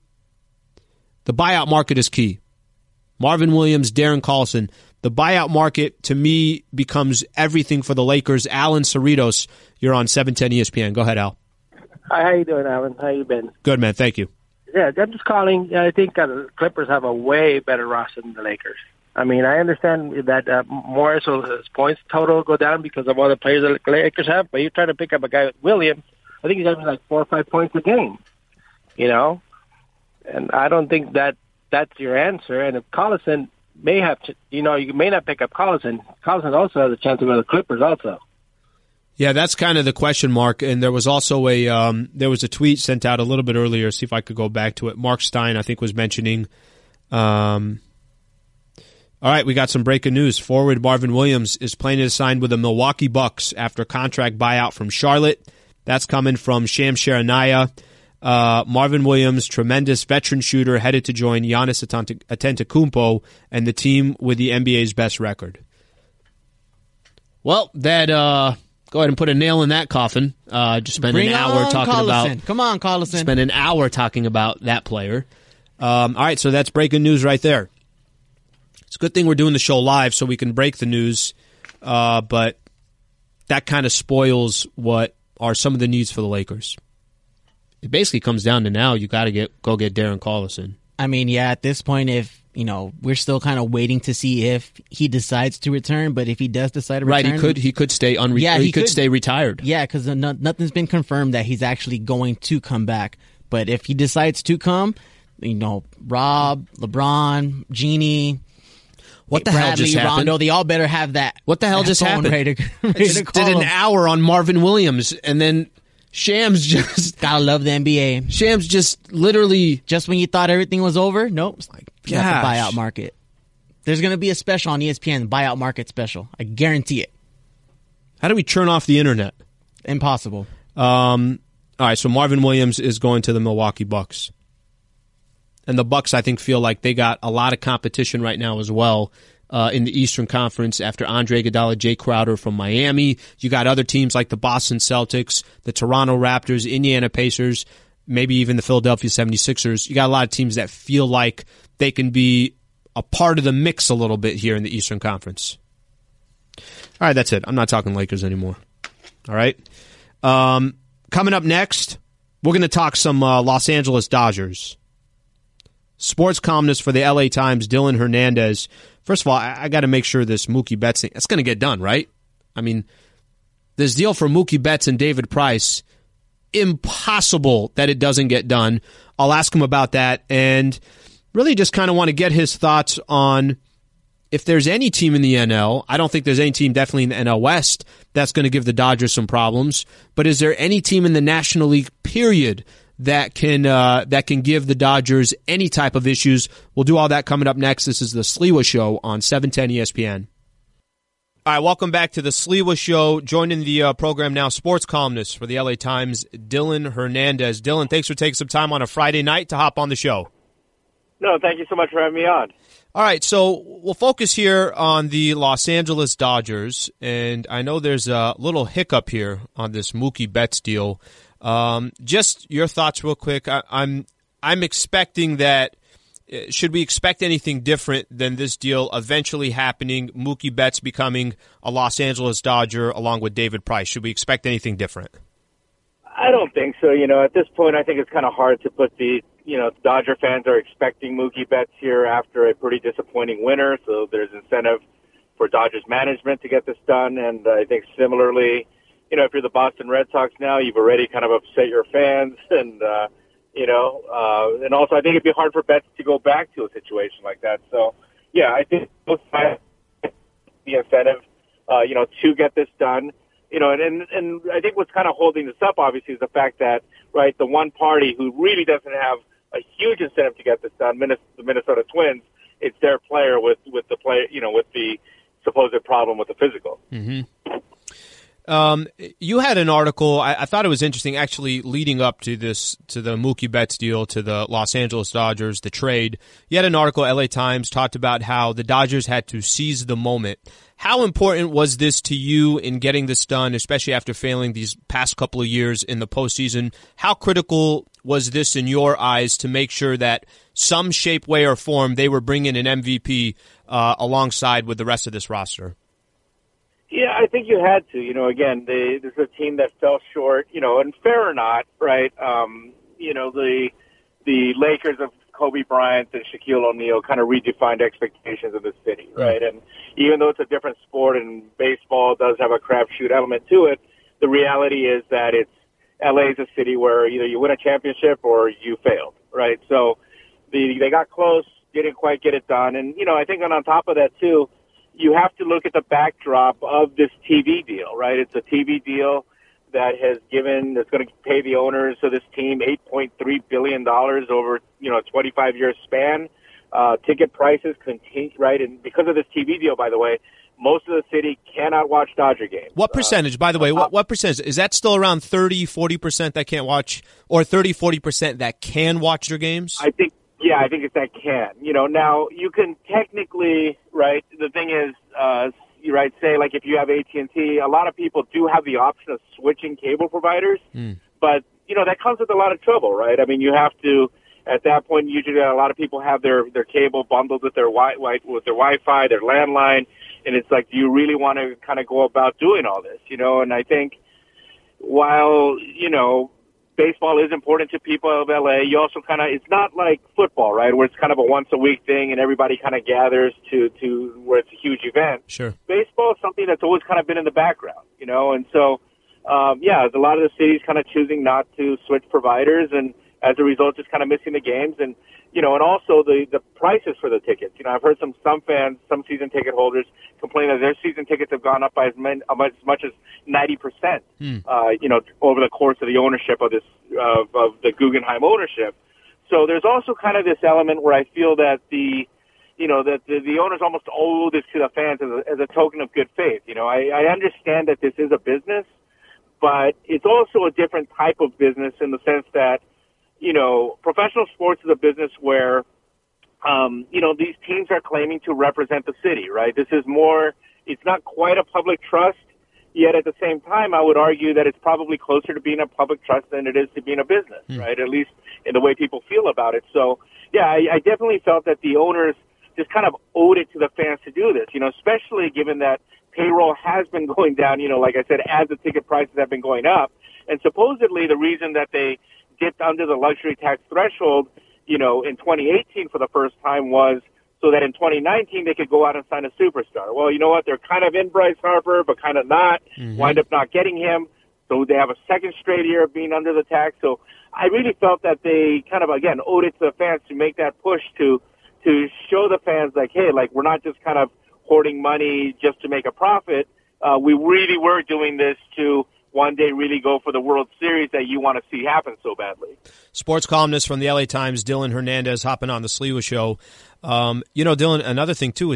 The buyout market is key. Marvin Williams, Darren Collison. The buyout market, to me, becomes everything for the Lakers. Alan Cerritos, you're on seven ten E S P N. Go ahead, Al. Hi, how you doing, Alan? How you been? Good, man. Thank you. Yeah, I'm just calling. I think uh, the Clippers have a way better roster than the Lakers. I mean, I understand that uh, Morris will, his points total go down because of all the players that the Lakers have, but you're trying to pick up a guy with Williams. I think he's having like four or five points a game, you know? And I don't think that that's your answer. And if Collison may have, to, you know, you may not pick up Collison. Collison also has a chance to go to the Clippers also. Yeah, that's kind of the question mark. And there was also a um, there was a tweet sent out a little bit earlier. See if I could go back to it. Mark Stein, I think, was mentioning. Um, all right, we got some breaking news. Forward Marvin Williams is planning to sign with the Milwaukee Bucks after a contract buyout from Charlotte. That's coming from Shams Charania. Uh, Marvin Williams, tremendous veteran shooter, headed to join Giannis Antetokounmpo and the team with the N B A's best record. Well, that uh, go ahead and put a nail in that coffin. Uh, just spend Bring an hour talking Collison. about. Come on, Collison. Spend an hour talking about that player. Um, all right, so that's breaking news right there. It's a good thing we're doing the show live so we can break the news, uh, but that kind of spoils what are some of the needs for the Lakers. It basically comes down to now you got to get go get Darren Collison. I mean, yeah, at this point, if you know, we're still kind of waiting to see if he decides to return. But if he does decide to return, right, he could he could stay unre- yeah, he, he could, could stay retired. Yeah, because no, nothing's been confirmed that he's actually going to come back. But if he decides to come, you know, Rob, LeBron, Jeannie. What the Bradley, hell just happened? Rondo, they all better have that. What the hell just happened? Ready to, ready I just did an him. hour on Marvin Williams, and then Shams just gotta love the N B A. Shams just literally just when you thought everything was over, nope. It's like Gosh. That's the buyout market. There's gonna be a special on E S P N, buyout market special. I guarantee it. How do we turn off the internet? Impossible. Um. All right, so Marvin Williams is going to the Milwaukee Bucks. And the Bucks, I think, feel like they got a lot of competition right now as well uh, in the Eastern Conference after Andre Iguodala, Jay Crowder from Miami. You got other teams like the Boston Celtics, the Toronto Raptors, Indiana Pacers, maybe even the Philadelphia seventy-sixers. You got a lot of teams that feel like they can be a part of the mix a little bit here in the Eastern Conference. All right, that's it. I'm not talking Lakers anymore. All right. Um, coming up next, we're going to talk some uh, Los Angeles Dodgers. Sports columnist for the L A Times, Dylan Hernandez. First of all, I, I got to make sure this Mookie Betts thing, that's going to get done, right? I mean, this deal for Mookie Betts and David Price, impossible that it doesn't get done. I'll ask him about that and really just kind of want to get his thoughts on if there's any team in the N L. I don't think there's any team definitely in the N L West that's going to give the Dodgers some problems, but is there any team in the National League, period, that can uh, that can give the Dodgers any type of issues? We'll do all that coming up next. This is the Sliwa Show on seven ten E S P N. All right, welcome back to the Sliwa Show. Joining the uh, program now, sports columnist for the L A Times, Dylan Hernandez. Dylan, thanks for taking some time on a Friday night to hop on the show. No, thank you so much for having me on. All right, so we'll focus here on the Los Angeles Dodgers, and I know there's a little hiccup here on this Mookie Betts deal. Um, just your thoughts real quick. I, I'm I'm expecting that. Should we expect anything different than this deal eventually happening, Mookie Betts becoming a Los Angeles Dodger along with David Price? Should we expect anything different? I don't think so. You know, at this point, I think it's kind of hard to put the, you know, Dodger fans are expecting Mookie Betts here after a pretty disappointing winter, so there's incentive for Dodgers management to get this done. And I think similarly, you know, if you're the Boston Red Sox now, you've already kind of upset your fans and, uh, You know, uh, and also I think it'd be hard for Betts to go back to a situation like that. So, yeah, I think both sides have the incentive, uh, you know, to get this done. You know, and, and, and I think what's kind of holding this up, obviously, is the fact that, right, the one party who really doesn't have a huge incentive to get this done, the Minnesota Twins, it's their player with, with the play, you know, with the supposed problem with the physical. Mm-hmm. Um, you had an article, I, I thought it was interesting, actually leading up to this, to the Mookie Betts deal, to the Los Angeles Dodgers, the trade. You had an article, L A Times, talked about how the Dodgers had to seize the moment. How important was this to you in getting this done, especially after failing these past couple of years in the postseason? How critical was this in your eyes to make sure that some shape, way, or form they were bringing an M V P uh, alongside with the rest of this roster? Yeah, I think you had to. You know, again, they, this is a team that fell short. You know, and fair or not, right? Um, you know, the the Lakers of Kobe Bryant and Shaquille O'Neal kind of redefined expectations of the city, right? And even though it's a different sport and baseball does have a crapshoot element to it, the reality is that it's L A is a city where either you win a championship or you failed, right? So the they got close, didn't quite get it done, and you know, I think on, on top of that too, you have to look at the backdrop of this T V deal, right? It's a T V deal that has given, that's going to pay the owners of this team eight point three billion dollars over, you know, a twenty-five year span. Uh, ticket prices continue, right? And because of this T V deal, by the way, most of the city cannot watch Dodger games. What percentage, uh, by the way, what, what percentage? Is that still around thirty, forty percent that can't watch, or thirty, forty percent that can watch their games? I think, yeah, I think it's that can. You know, now you can technically, right, the thing is, uh, you right, say like if you have A T and T, a lot of people do have the option of switching cable providers, mm. but, you know, that comes with a lot of trouble, right? I mean, you have to, at that point, usually a lot of people have their, their cable bundled with their wi- with their Wi-Fi, their landline, and it's like, do you really want to kind of go about doing all this, you know? And I think while, you know, baseball is important to people of L A, you also kind of, it's not like football, right, where it's kind of a once-a-week thing and everybody kind of gathers to, to where it's a huge event. Sure. Baseball is something that's always kind of been in the background, you know, and so, um, yeah, a lot of the cities kind of choosing not to switch providers, and as a result, just kind of missing the games. And, you know, and also the, the prices for the tickets. You know, I've heard some, some fans, some season ticket holders complain that their season tickets have gone up by as, many, as much as ninety percent, hmm. uh, you know, over the course of the ownership of this, uh, of the Guggenheim ownership. So there's also kind of this element where I feel that the, you know, that the, the owners almost owe this to the fans as a, as a token of good faith. You know, I, I understand that this is a business, but it's also a different type of business in the sense that, you know, professional sports is a business where, um, you know, these teams are claiming to represent the city, right? This is more, it's not quite a public trust, yet at the same time, I would argue that it's probably closer to being a public trust than it is to being a business, mm. right? At least in the way people feel about it. So, yeah, I, I definitely felt that the owners just kind of owed it to the fans to do this, you know, especially given that payroll has been going down, you know, like I said, as the ticket prices have been going up. And supposedly the reason that they dipped under the luxury tax threshold, you know, in twenty eighteen for the first time was so that in twenty nineteen they could go out and sign a superstar. Well, you know what? They're kind of in Bryce Harper, but kind of not. Mm-hmm. Wind up not getting him. So they have a second straight year of being under the tax. So I really felt that they kind of, again, owed it to the fans to make that push to to show the fans, like, hey, like, we're not just kind of hoarding money just to make a profit. Uh, we really were doing this to one day really go for the World Series that you want to see happen so badly. Sports columnist from the L A Times, Dylan Hernandez, hopping on the Sliwa Show. Um, you know, Dylan, another thing, too, is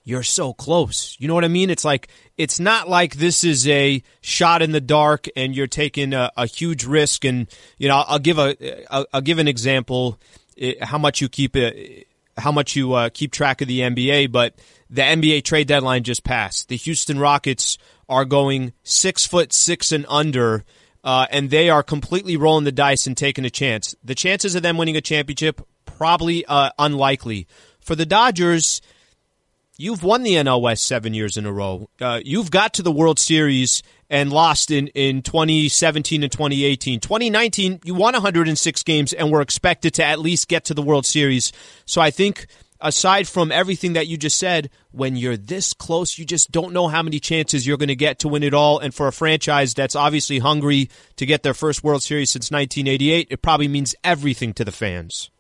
you're so close. You know what I mean? It's like, it's not like this is a shot in the dark and you're taking a, a huge risk. And, you know, I'll, I'll give a, I'll, I'll give an example, how much you keep it, how much you uh, keep track of the N B A, but the N B A trade deadline just passed. The Houston Rockets are going six foot six and under, uh, and they are completely rolling the dice and taking a chance. The chances of them winning a championship, probably uh, unlikely. For the Dodgers, you've won the N L West seven years in a row. Uh, you've got to the World Series and lost in, in twenty seventeen and twenty eighteen. twenty nineteen, you won one hundred six games and were expected to at least get to the World Series. So I think, aside from everything that you just said, when you're this close, you just don't know how many chances you're going to get to win it all. And for a franchise that's obviously hungry to get their first World Series since nineteen eighty-eight, it probably means everything to the fans.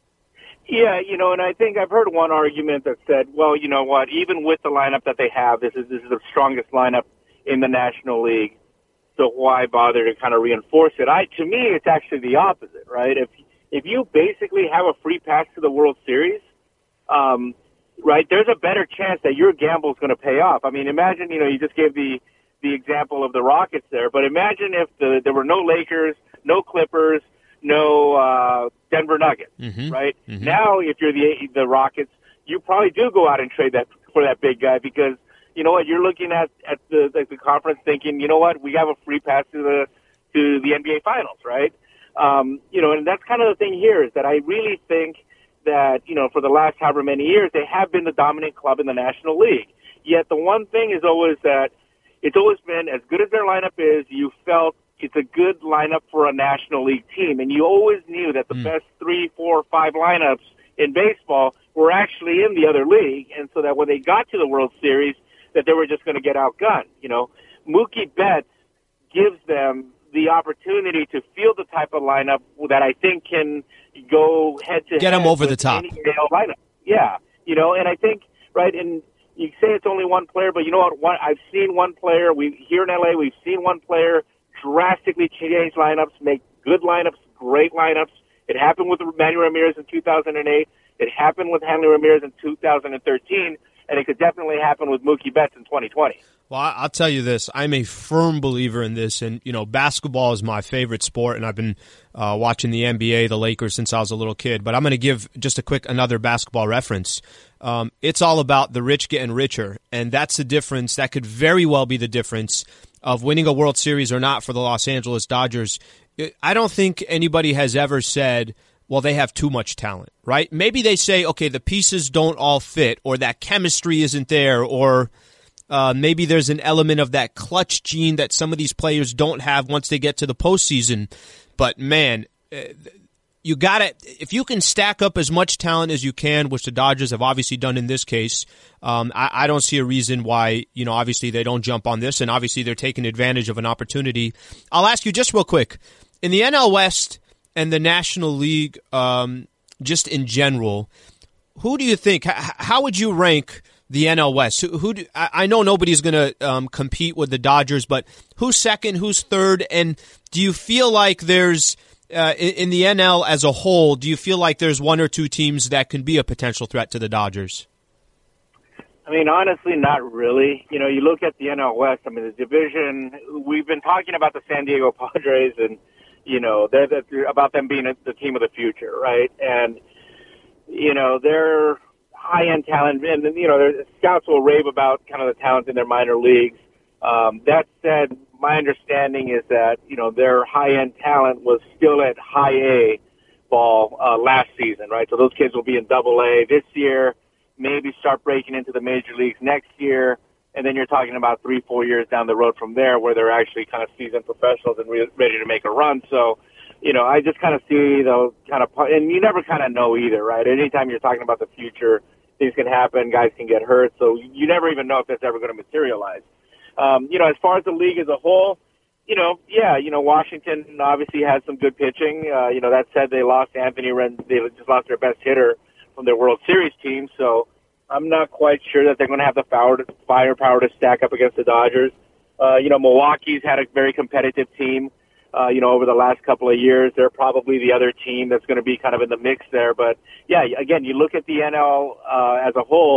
Yeah, you know, and I think I've heard one argument that said, well, you know what, even with the lineup that they have, this is this is the strongest lineup in the National League, so why bother to kind of reinforce it? I to me, it's actually the opposite, right? If if you basically have a free pass to the World Series, um, right, there's a better chance that your gamble is going to pay off. I mean, imagine, you know, you just gave the the example of the Rockets there, but imagine if the, there were no Lakers, no Clippers, no uh, Denver Nuggets, mm-hmm. right? Mm-hmm. Now, if you're the the Rockets, you probably do go out and trade that for that big guy because, you know what, you're looking at at the like the conference thinking, you know what, we have a free pass to the to the N B A Finals, right? Um, you know, and that's kind of the thing here is that I really think that, you know, for the last however many years, they have been the dominant club in the National League. Yet the one thing is always that it's always been, as good as their lineup is, you felt it's a good lineup for a National League team. And you always knew that the mm. best three, four, five lineups in baseball were actually in the other league. And so that when they got to the World Series, that they were just going to get outgunned. You know, Mookie Betts gives them the opportunity to field the type of lineup that I think can go head to head. Get them over the top. Any lineup. Yeah. You know, and I think, right, and you say it's only one player, but you know what? One, I've seen one player, we here in L A, we've seen one player drastically change lineups, make good lineups, great lineups. It happened with Manny Ramirez in two thousand eight. It happened with Hanley Ramirez in two thousand thirteen. And it could definitely happen with Mookie Betts in twenty twenty. Well, I'll tell you this. I'm a firm believer in this. And, you know, basketball is my favorite sport, and I've been uh, watching the N B A, the Lakers, since I was a little kid. But I'm going to give just a quick another basketball reference. Um, it's all about the rich getting richer, and that's the difference. That could very well be the difference of winning a World Series or not for the Los Angeles Dodgers. I don't think anybody has ever said, well, they have too much talent, right? Maybe they say, okay, the pieces don't all fit, or that chemistry isn't there, or uh, maybe there's an element of that clutch gene that some of these players don't have once they get to the postseason. But, man, you got to, if you can stack up as much talent as you can, which the Dodgers have obviously done in this case, um, I, I don't see a reason why, you know, obviously they don't jump on this, and obviously they're taking advantage of an opportunity. I'll ask you just real quick. In the N L West and the National League, um, just in general, who do you think? H- how would you rank the N L West? Who? who do, I, I know nobody's going to um, compete with the Dodgers, but who's second? Who's third? And do you feel like there's uh, in, in the N L as a whole? Do you feel like there's one or two teams that can be a potential threat to the Dodgers? I mean, honestly, not really. You know, you look at the N L West. I mean, the division. We've been talking about the San Diego Padres and. You know, they're, they're about them being a, the team of the future, right? And, you know, they're high-end talent. And, you know, scouts will rave about kind of the talent in their minor leagues. Um, that said, my understanding is that, you know, their high-end talent was still at high A ball uh, last season, right? So those kids will be in double A this year, maybe start breaking into the major leagues next year. And then you're talking about three, four years down the road from there where they're actually kind of seasoned professionals and re- ready to make a run. So, you know, I just kind of see those kind of, and you never kind of know either, right? Anytime you're talking about the future, things can happen, guys can get hurt. So you never even know if that's ever going to materialize. Um, you know, as far as the league as a whole, you know, yeah, you know, Washington obviously has some good pitching. Uh, you know, that said, they lost Anthony Ren, they just lost their best hitter from their World Series team. So, I'm not quite sure that they're going to have the power to, firepower to stack up against the Dodgers. Uh, you know, Milwaukee's had a very competitive team, uh, you know, over the last couple of years. They're probably the other team that's going to be kind of in the mix there. But, yeah, again, you look at the N L uh, as a whole,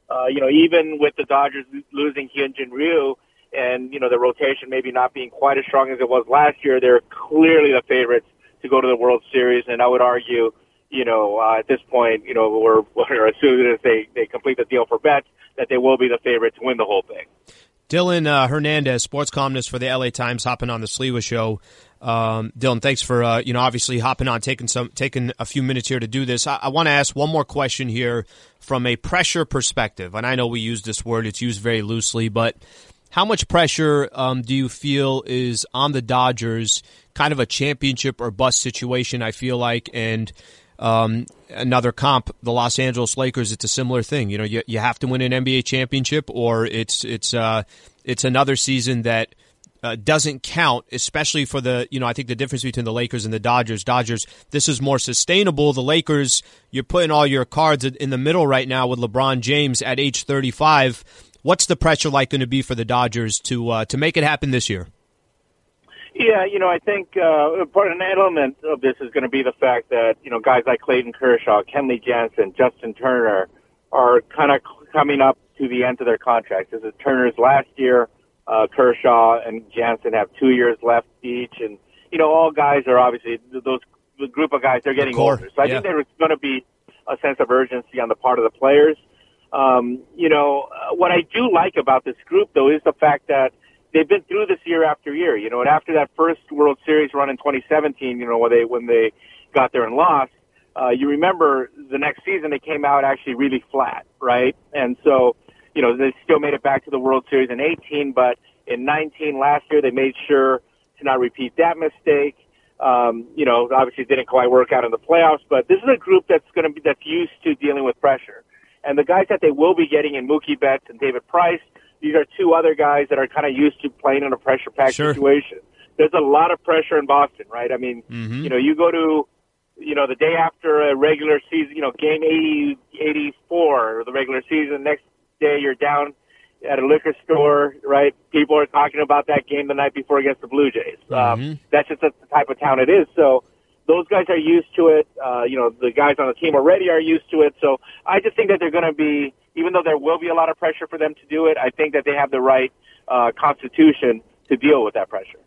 Uh, you know, even with the Dodgers losing Hyunjin Ryu and, you know, the rotation maybe not being quite as strong as it was last year, they're clearly the favorites to go to the World Series. And I would argue, you know, uh, at this point, you know, we're, we're assuming if they, they complete the deal for Betts, that they will be the favorite to win the whole thing. Dylan uh, Hernandez, sports columnist for the L A Times, hopping on the Sliwa Show. Um, Dylan, thanks for, uh, you know, obviously hopping on, taking some, taking a few minutes here to do this. I, I want to ask one more question here from a pressure perspective. And I know we use this word, it's used very loosely, but how much pressure, um, do you feel is on the Dodgers, kind of a championship or bust situation, I feel like, and, um, another comp, the Los Angeles Lakers, it's a similar thing. You know, you, you have to win an N B A championship or it's, it's, uh, it's another season that, Uh, doesn't count, especially for the, you know, I think the difference between the Lakers and the Dodgers, Dodgers, this is more sustainable. The Lakers, you're putting all your cards in the middle right now with LeBron James at age thirty-five. What's the pressure like going to be for the Dodgers to uh, to make it happen this year? Yeah, you know, I think uh, part of an element of this is going to be the fact that, you know, guys like Clayton Kershaw, Kenley Jansen, Justin Turner are kind of coming up to the end of their contracts. This is Turner's last year. Uh, Kershaw and Jansen have two years left each, and you know all guys are obviously those the group of guys they're getting older. So I yeah. think there's going to be a sense of urgency on the part of the players. Um, you know uh, what I do like about this group though is the fact that they've been through this year after year. You know, and after that first World Series run in twenty seventeen, you know when they when they got there and lost, uh, you remember the next season they came out actually really flat, right? And so. You know, they still made it back to the World Series in eighteen, but in nineteen last year, they made sure to not repeat that mistake. Um, you know, obviously it didn't quite work out in the playoffs, but this is a group that's going to be, that's used to dealing with pressure. And the guys that they will be getting in Mookie Betts and David Price, these are two other guys that are kind of used to playing in a pressure-packed sure. situation. There's a lot of pressure in Boston, right? I mean, mm-hmm. you know, you go to, you know, the day after a regular season, you know, game eighty, eighty-four, or the regular season, next day you're down at a liquor store, right? People are talking about that game the night before against the Blue Jays. Mm-hmm. Um, that's just the type of town it is. So those guys are used to it. Uh, you know, the guys on the team already are used to it. So I just think that they're going to be, even though there will be a lot of pressure for them to do it, I think that they have the right uh, constitution to deal with that pressure.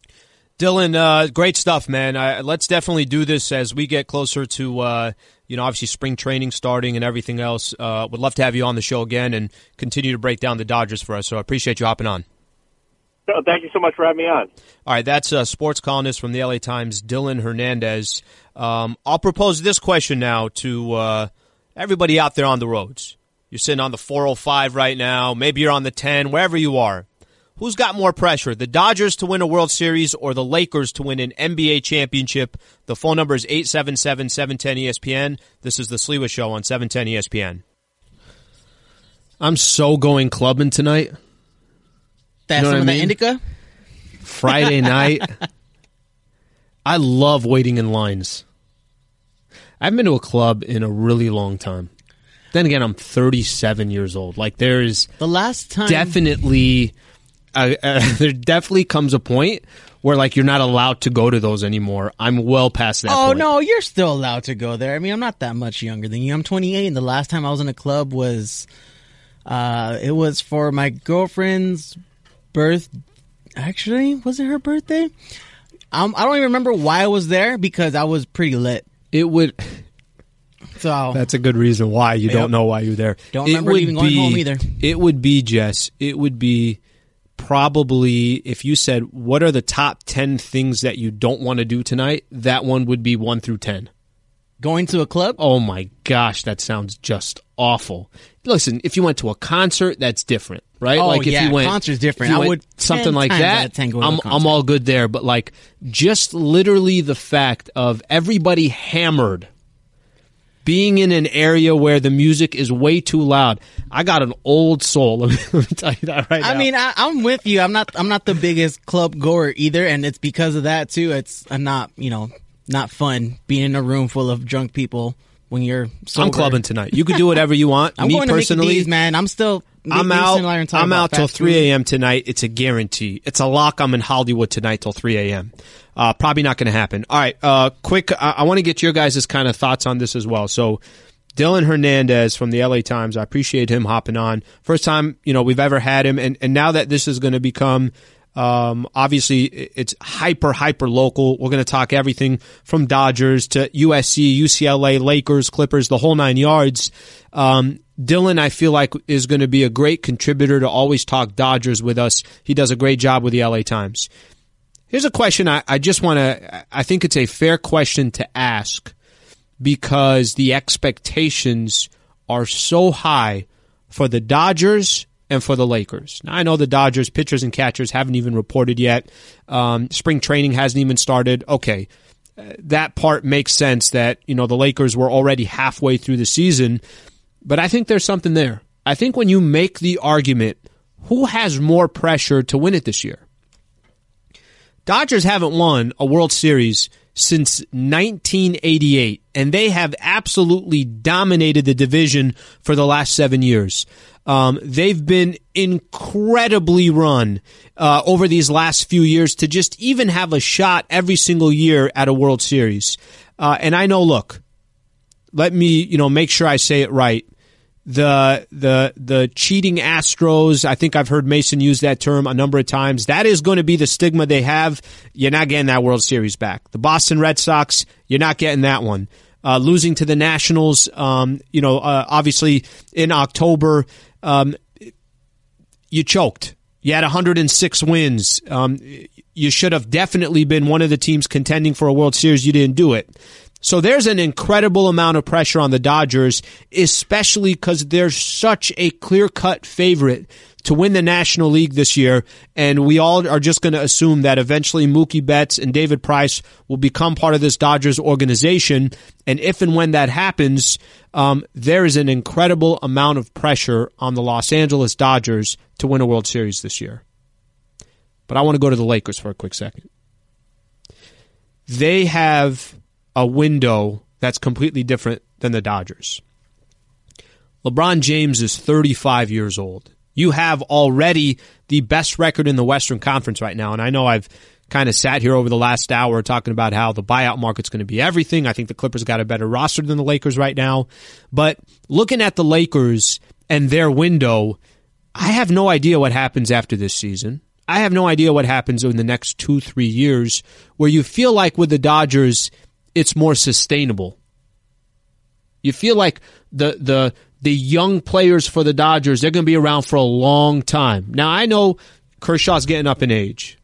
Dylan, uh, great stuff, man. I, let's definitely do this as we get closer to, uh, you know, obviously spring training starting and everything else. Uh, would love to have you on the show again and continue to break down the Dodgers for us. So I appreciate you hopping on. So, thank you so much for having me on. All right, that's a sports columnist from the L A Times, Dylan Hernandez. Um, I'll propose this question now to uh, everybody out there on the roads. You're sitting on the four oh five right now. Maybe you're on the ten, wherever you are. Who's got more pressure, the Dodgers to win a World Series or the Lakers to win an N B A championship? The phone number is eight seven seven, seven one zero, E S P N. This is the Sliwa Show on seven ten E S P N. I'm so going clubbing tonight. That's you know some of I mean? the indica? Friday night. I love waiting in lines. I haven't been to a club in a really long time. Then again, I'm thirty-seven years old. Like, there is the last time definitely... Uh, uh, there definitely comes a point where, like, you're not allowed to go to those anymore. I'm well past that Oh, point. no, you're still allowed to go there. I mean, I'm not that much younger than you. I'm twenty-eight, and the last time I was in a club was, uh, it was for my girlfriend's birth. Actually, was it her birthday? Um, I don't even remember why I was there because I was pretty lit. It would... So that's a good reason why you yep. don't know why you're there. Don't remember even going be, home either. It would be, Jess, it would be... Probably, if you said, what are the top ten things that you don't want to do tonight, that one would be one through ten. Going to a club? Oh my gosh, that sounds just awful. Listen, if you went to a concert, that's different, right? Oh, like if yeah, you went, concert's different. I would went something like that, I'm, I'm I'm all good there. But like, just literally the fact of everybody hammered, being in an area where the music is way too loud. I got an old soul. Let me, let me tell you that right now. I mean, I, I'm with you. I'm not. I'm not the biggest club goer either, and it's because of that too. It's uh, not, you know, not fun being in a room full of drunk people when you're sober. I'm clubbing tonight. You can do whatever you want. I'm Me going personally, to Mickey D's, man. I'm still. I'm out. I'm out till three a.m. tonight. It's a guarantee. It's a lock. I'm in Hollywood tonight till three a.m. Uh, probably not going to happen. All right. Uh, quick. I, I want to get your guys' kind of thoughts on this as well. So, Dylan Hernandez from the L A Times. I appreciate him hopping on. First time, you know, we've ever had him. And, and now that this is going to become, um, obviously it's hyper, hyper local. We're going to talk everything from Dodgers to U S C, U C L A, Lakers, Clippers, the whole nine yards. Um, Dylan, I feel like, is going to be a great contributor to always talk Dodgers with us. He does a great job with the L A Times. Here's a question I, I just want to, I think it's a fair question to ask because the expectations are so high for the Dodgers and for the Lakers. Now, I know the Dodgers pitchers and catchers haven't even reported yet. Um, spring training hasn't even started. Okay, that part makes sense that, you know, the Lakers were already halfway through the season, but I think there's something there. I think when you make the argument, who has more pressure to win it this year? Dodgers haven't won a World Series since nineteen eighty-eight, and they have absolutely dominated the division for the last seven years. Um, they've been incredibly run uh, over these last few years to just even have a shot every single year at a World Series. Uh, and I know, look, let me you know make sure I say it right. The the the cheating Astros, I think I've heard Mason use that term a number of times. That is going to be the stigma they have. You're not getting that World Series back. The Boston Red Sox, you're not getting that one. Uh, losing to the Nationals, um, you know, uh, obviously in October, um, you choked. You had one hundred six wins. Um, you should have definitely been one of the teams contending for a World Series. You didn't do it. So there's an incredible amount of pressure on the Dodgers, especially because they're such a clear-cut favorite to win the National League this year, and we all are just going to assume that eventually Mookie Betts and David Price will become part of this Dodgers organization, and if and when that happens, um, there is an incredible amount of pressure on the Los Angeles Dodgers to win a World Series this year. But I want to go to the Lakers for a quick second. They have a window that's completely different than the Dodgers. LeBron James is thirty-five years old. You have already the best record in the Western Conference right now, and I know I've kind of sat here over the last hour talking about how the buyout market's going to be everything. I think the Clippers got a better roster than the Lakers right now. But looking at the Lakers and their window, I have no idea what happens after this season. I have no idea what happens in the next two, three years, where you feel like with the Dodgers, it's more sustainable. You feel like the the the young players for the Dodgers, they're going to be around for a long time. Now, I know Kershaw's getting up in age.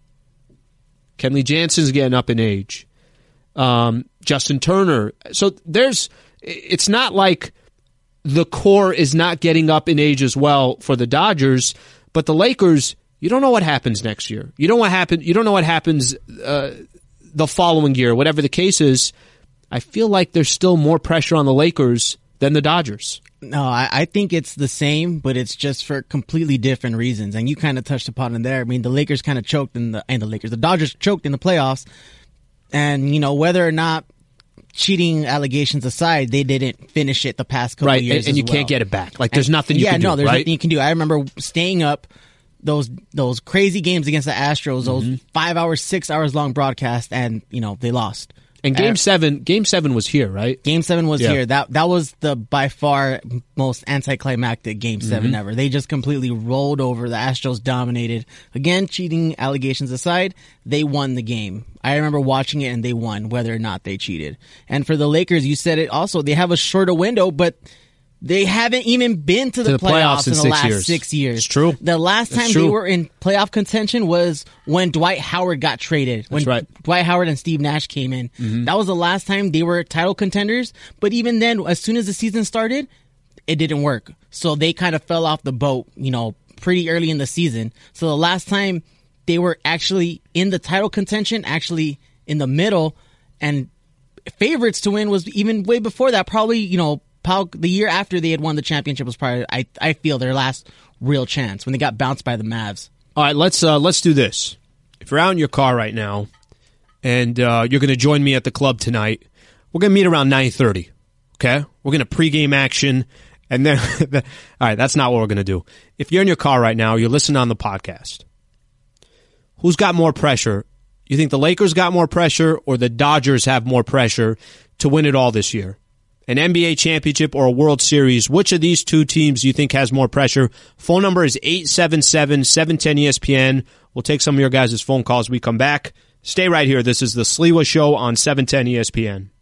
Kenley Jansen's getting up in age. Um, Justin Turner. So there's, it's not like the core is not getting up in age as well for the Dodgers, but the Lakers, you don't know what happens next year. You don't know what happen. You don't know what happens uh, the following year, whatever the case is. I feel like there's still more pressure on the Lakers than the Dodgers. No, I, I think it's the same, but it's just for completely different reasons. And you kind of touched upon it there. I mean, the Lakers kind of choked in the, and the Lakers, the Dodgers choked in the playoffs. And, you know, whether or not cheating allegations aside, they didn't finish it the past couple right, of years and, and you well. can't get it back. Like, there's and, nothing you yeah, can no, do, there's right? nothing you can do. I remember staying up those those crazy games against the Astros, those mm-hmm. five hours, six hours long broadcasts, and, you know, they lost. And game uh, seven, game seven was here, right? Game seven was yeah. here. That that was the by far most anticlimactic game seven mm-hmm. ever. They just completely rolled over. The Astros dominated. Again, cheating allegations aside, they won the game. I remember watching it and they won, whether or not they cheated. And for the Lakers, you said it also, they have a shorter window, but they haven't even been to the, to the playoffs, playoffs in, in the six last years. six years. It's true. The last time they were in playoff contention was when Dwight Howard got traded. When That's right. Dwight Howard and Steve Nash came in. Mm-hmm. That was the last time they were title contenders. But even then, as soon as the season started, it didn't work. So they kind of fell off the boat, you know, pretty early in the season. So the last time they were actually in the title contention, actually in the middle, and favorites to win was even way before that, probably, you know, the year after they had won the championship was probably, I I feel, their last real chance when they got bounced by the Mavs. All right, let's uh, let's do this. If you're out in your car right now and uh, you're going to join me at the club tonight, we're going to meet around nine thirty, okay? We're going to pregame action, and then, all right, that's not what we're going to do. If you're in your car right now, you're listening on the podcast, who's got more pressure? You think the Lakers got more pressure or the Dodgers have more pressure to win it all this year? an N B A championship or a World Series. Which of these two teams do you think has more pressure? Phone number is eight seven seven, seven one zero, E S P N. We'll take some of your guys' phone calls when we come back. Stay right here. This is the Sliwa Show on seven ten E S P N.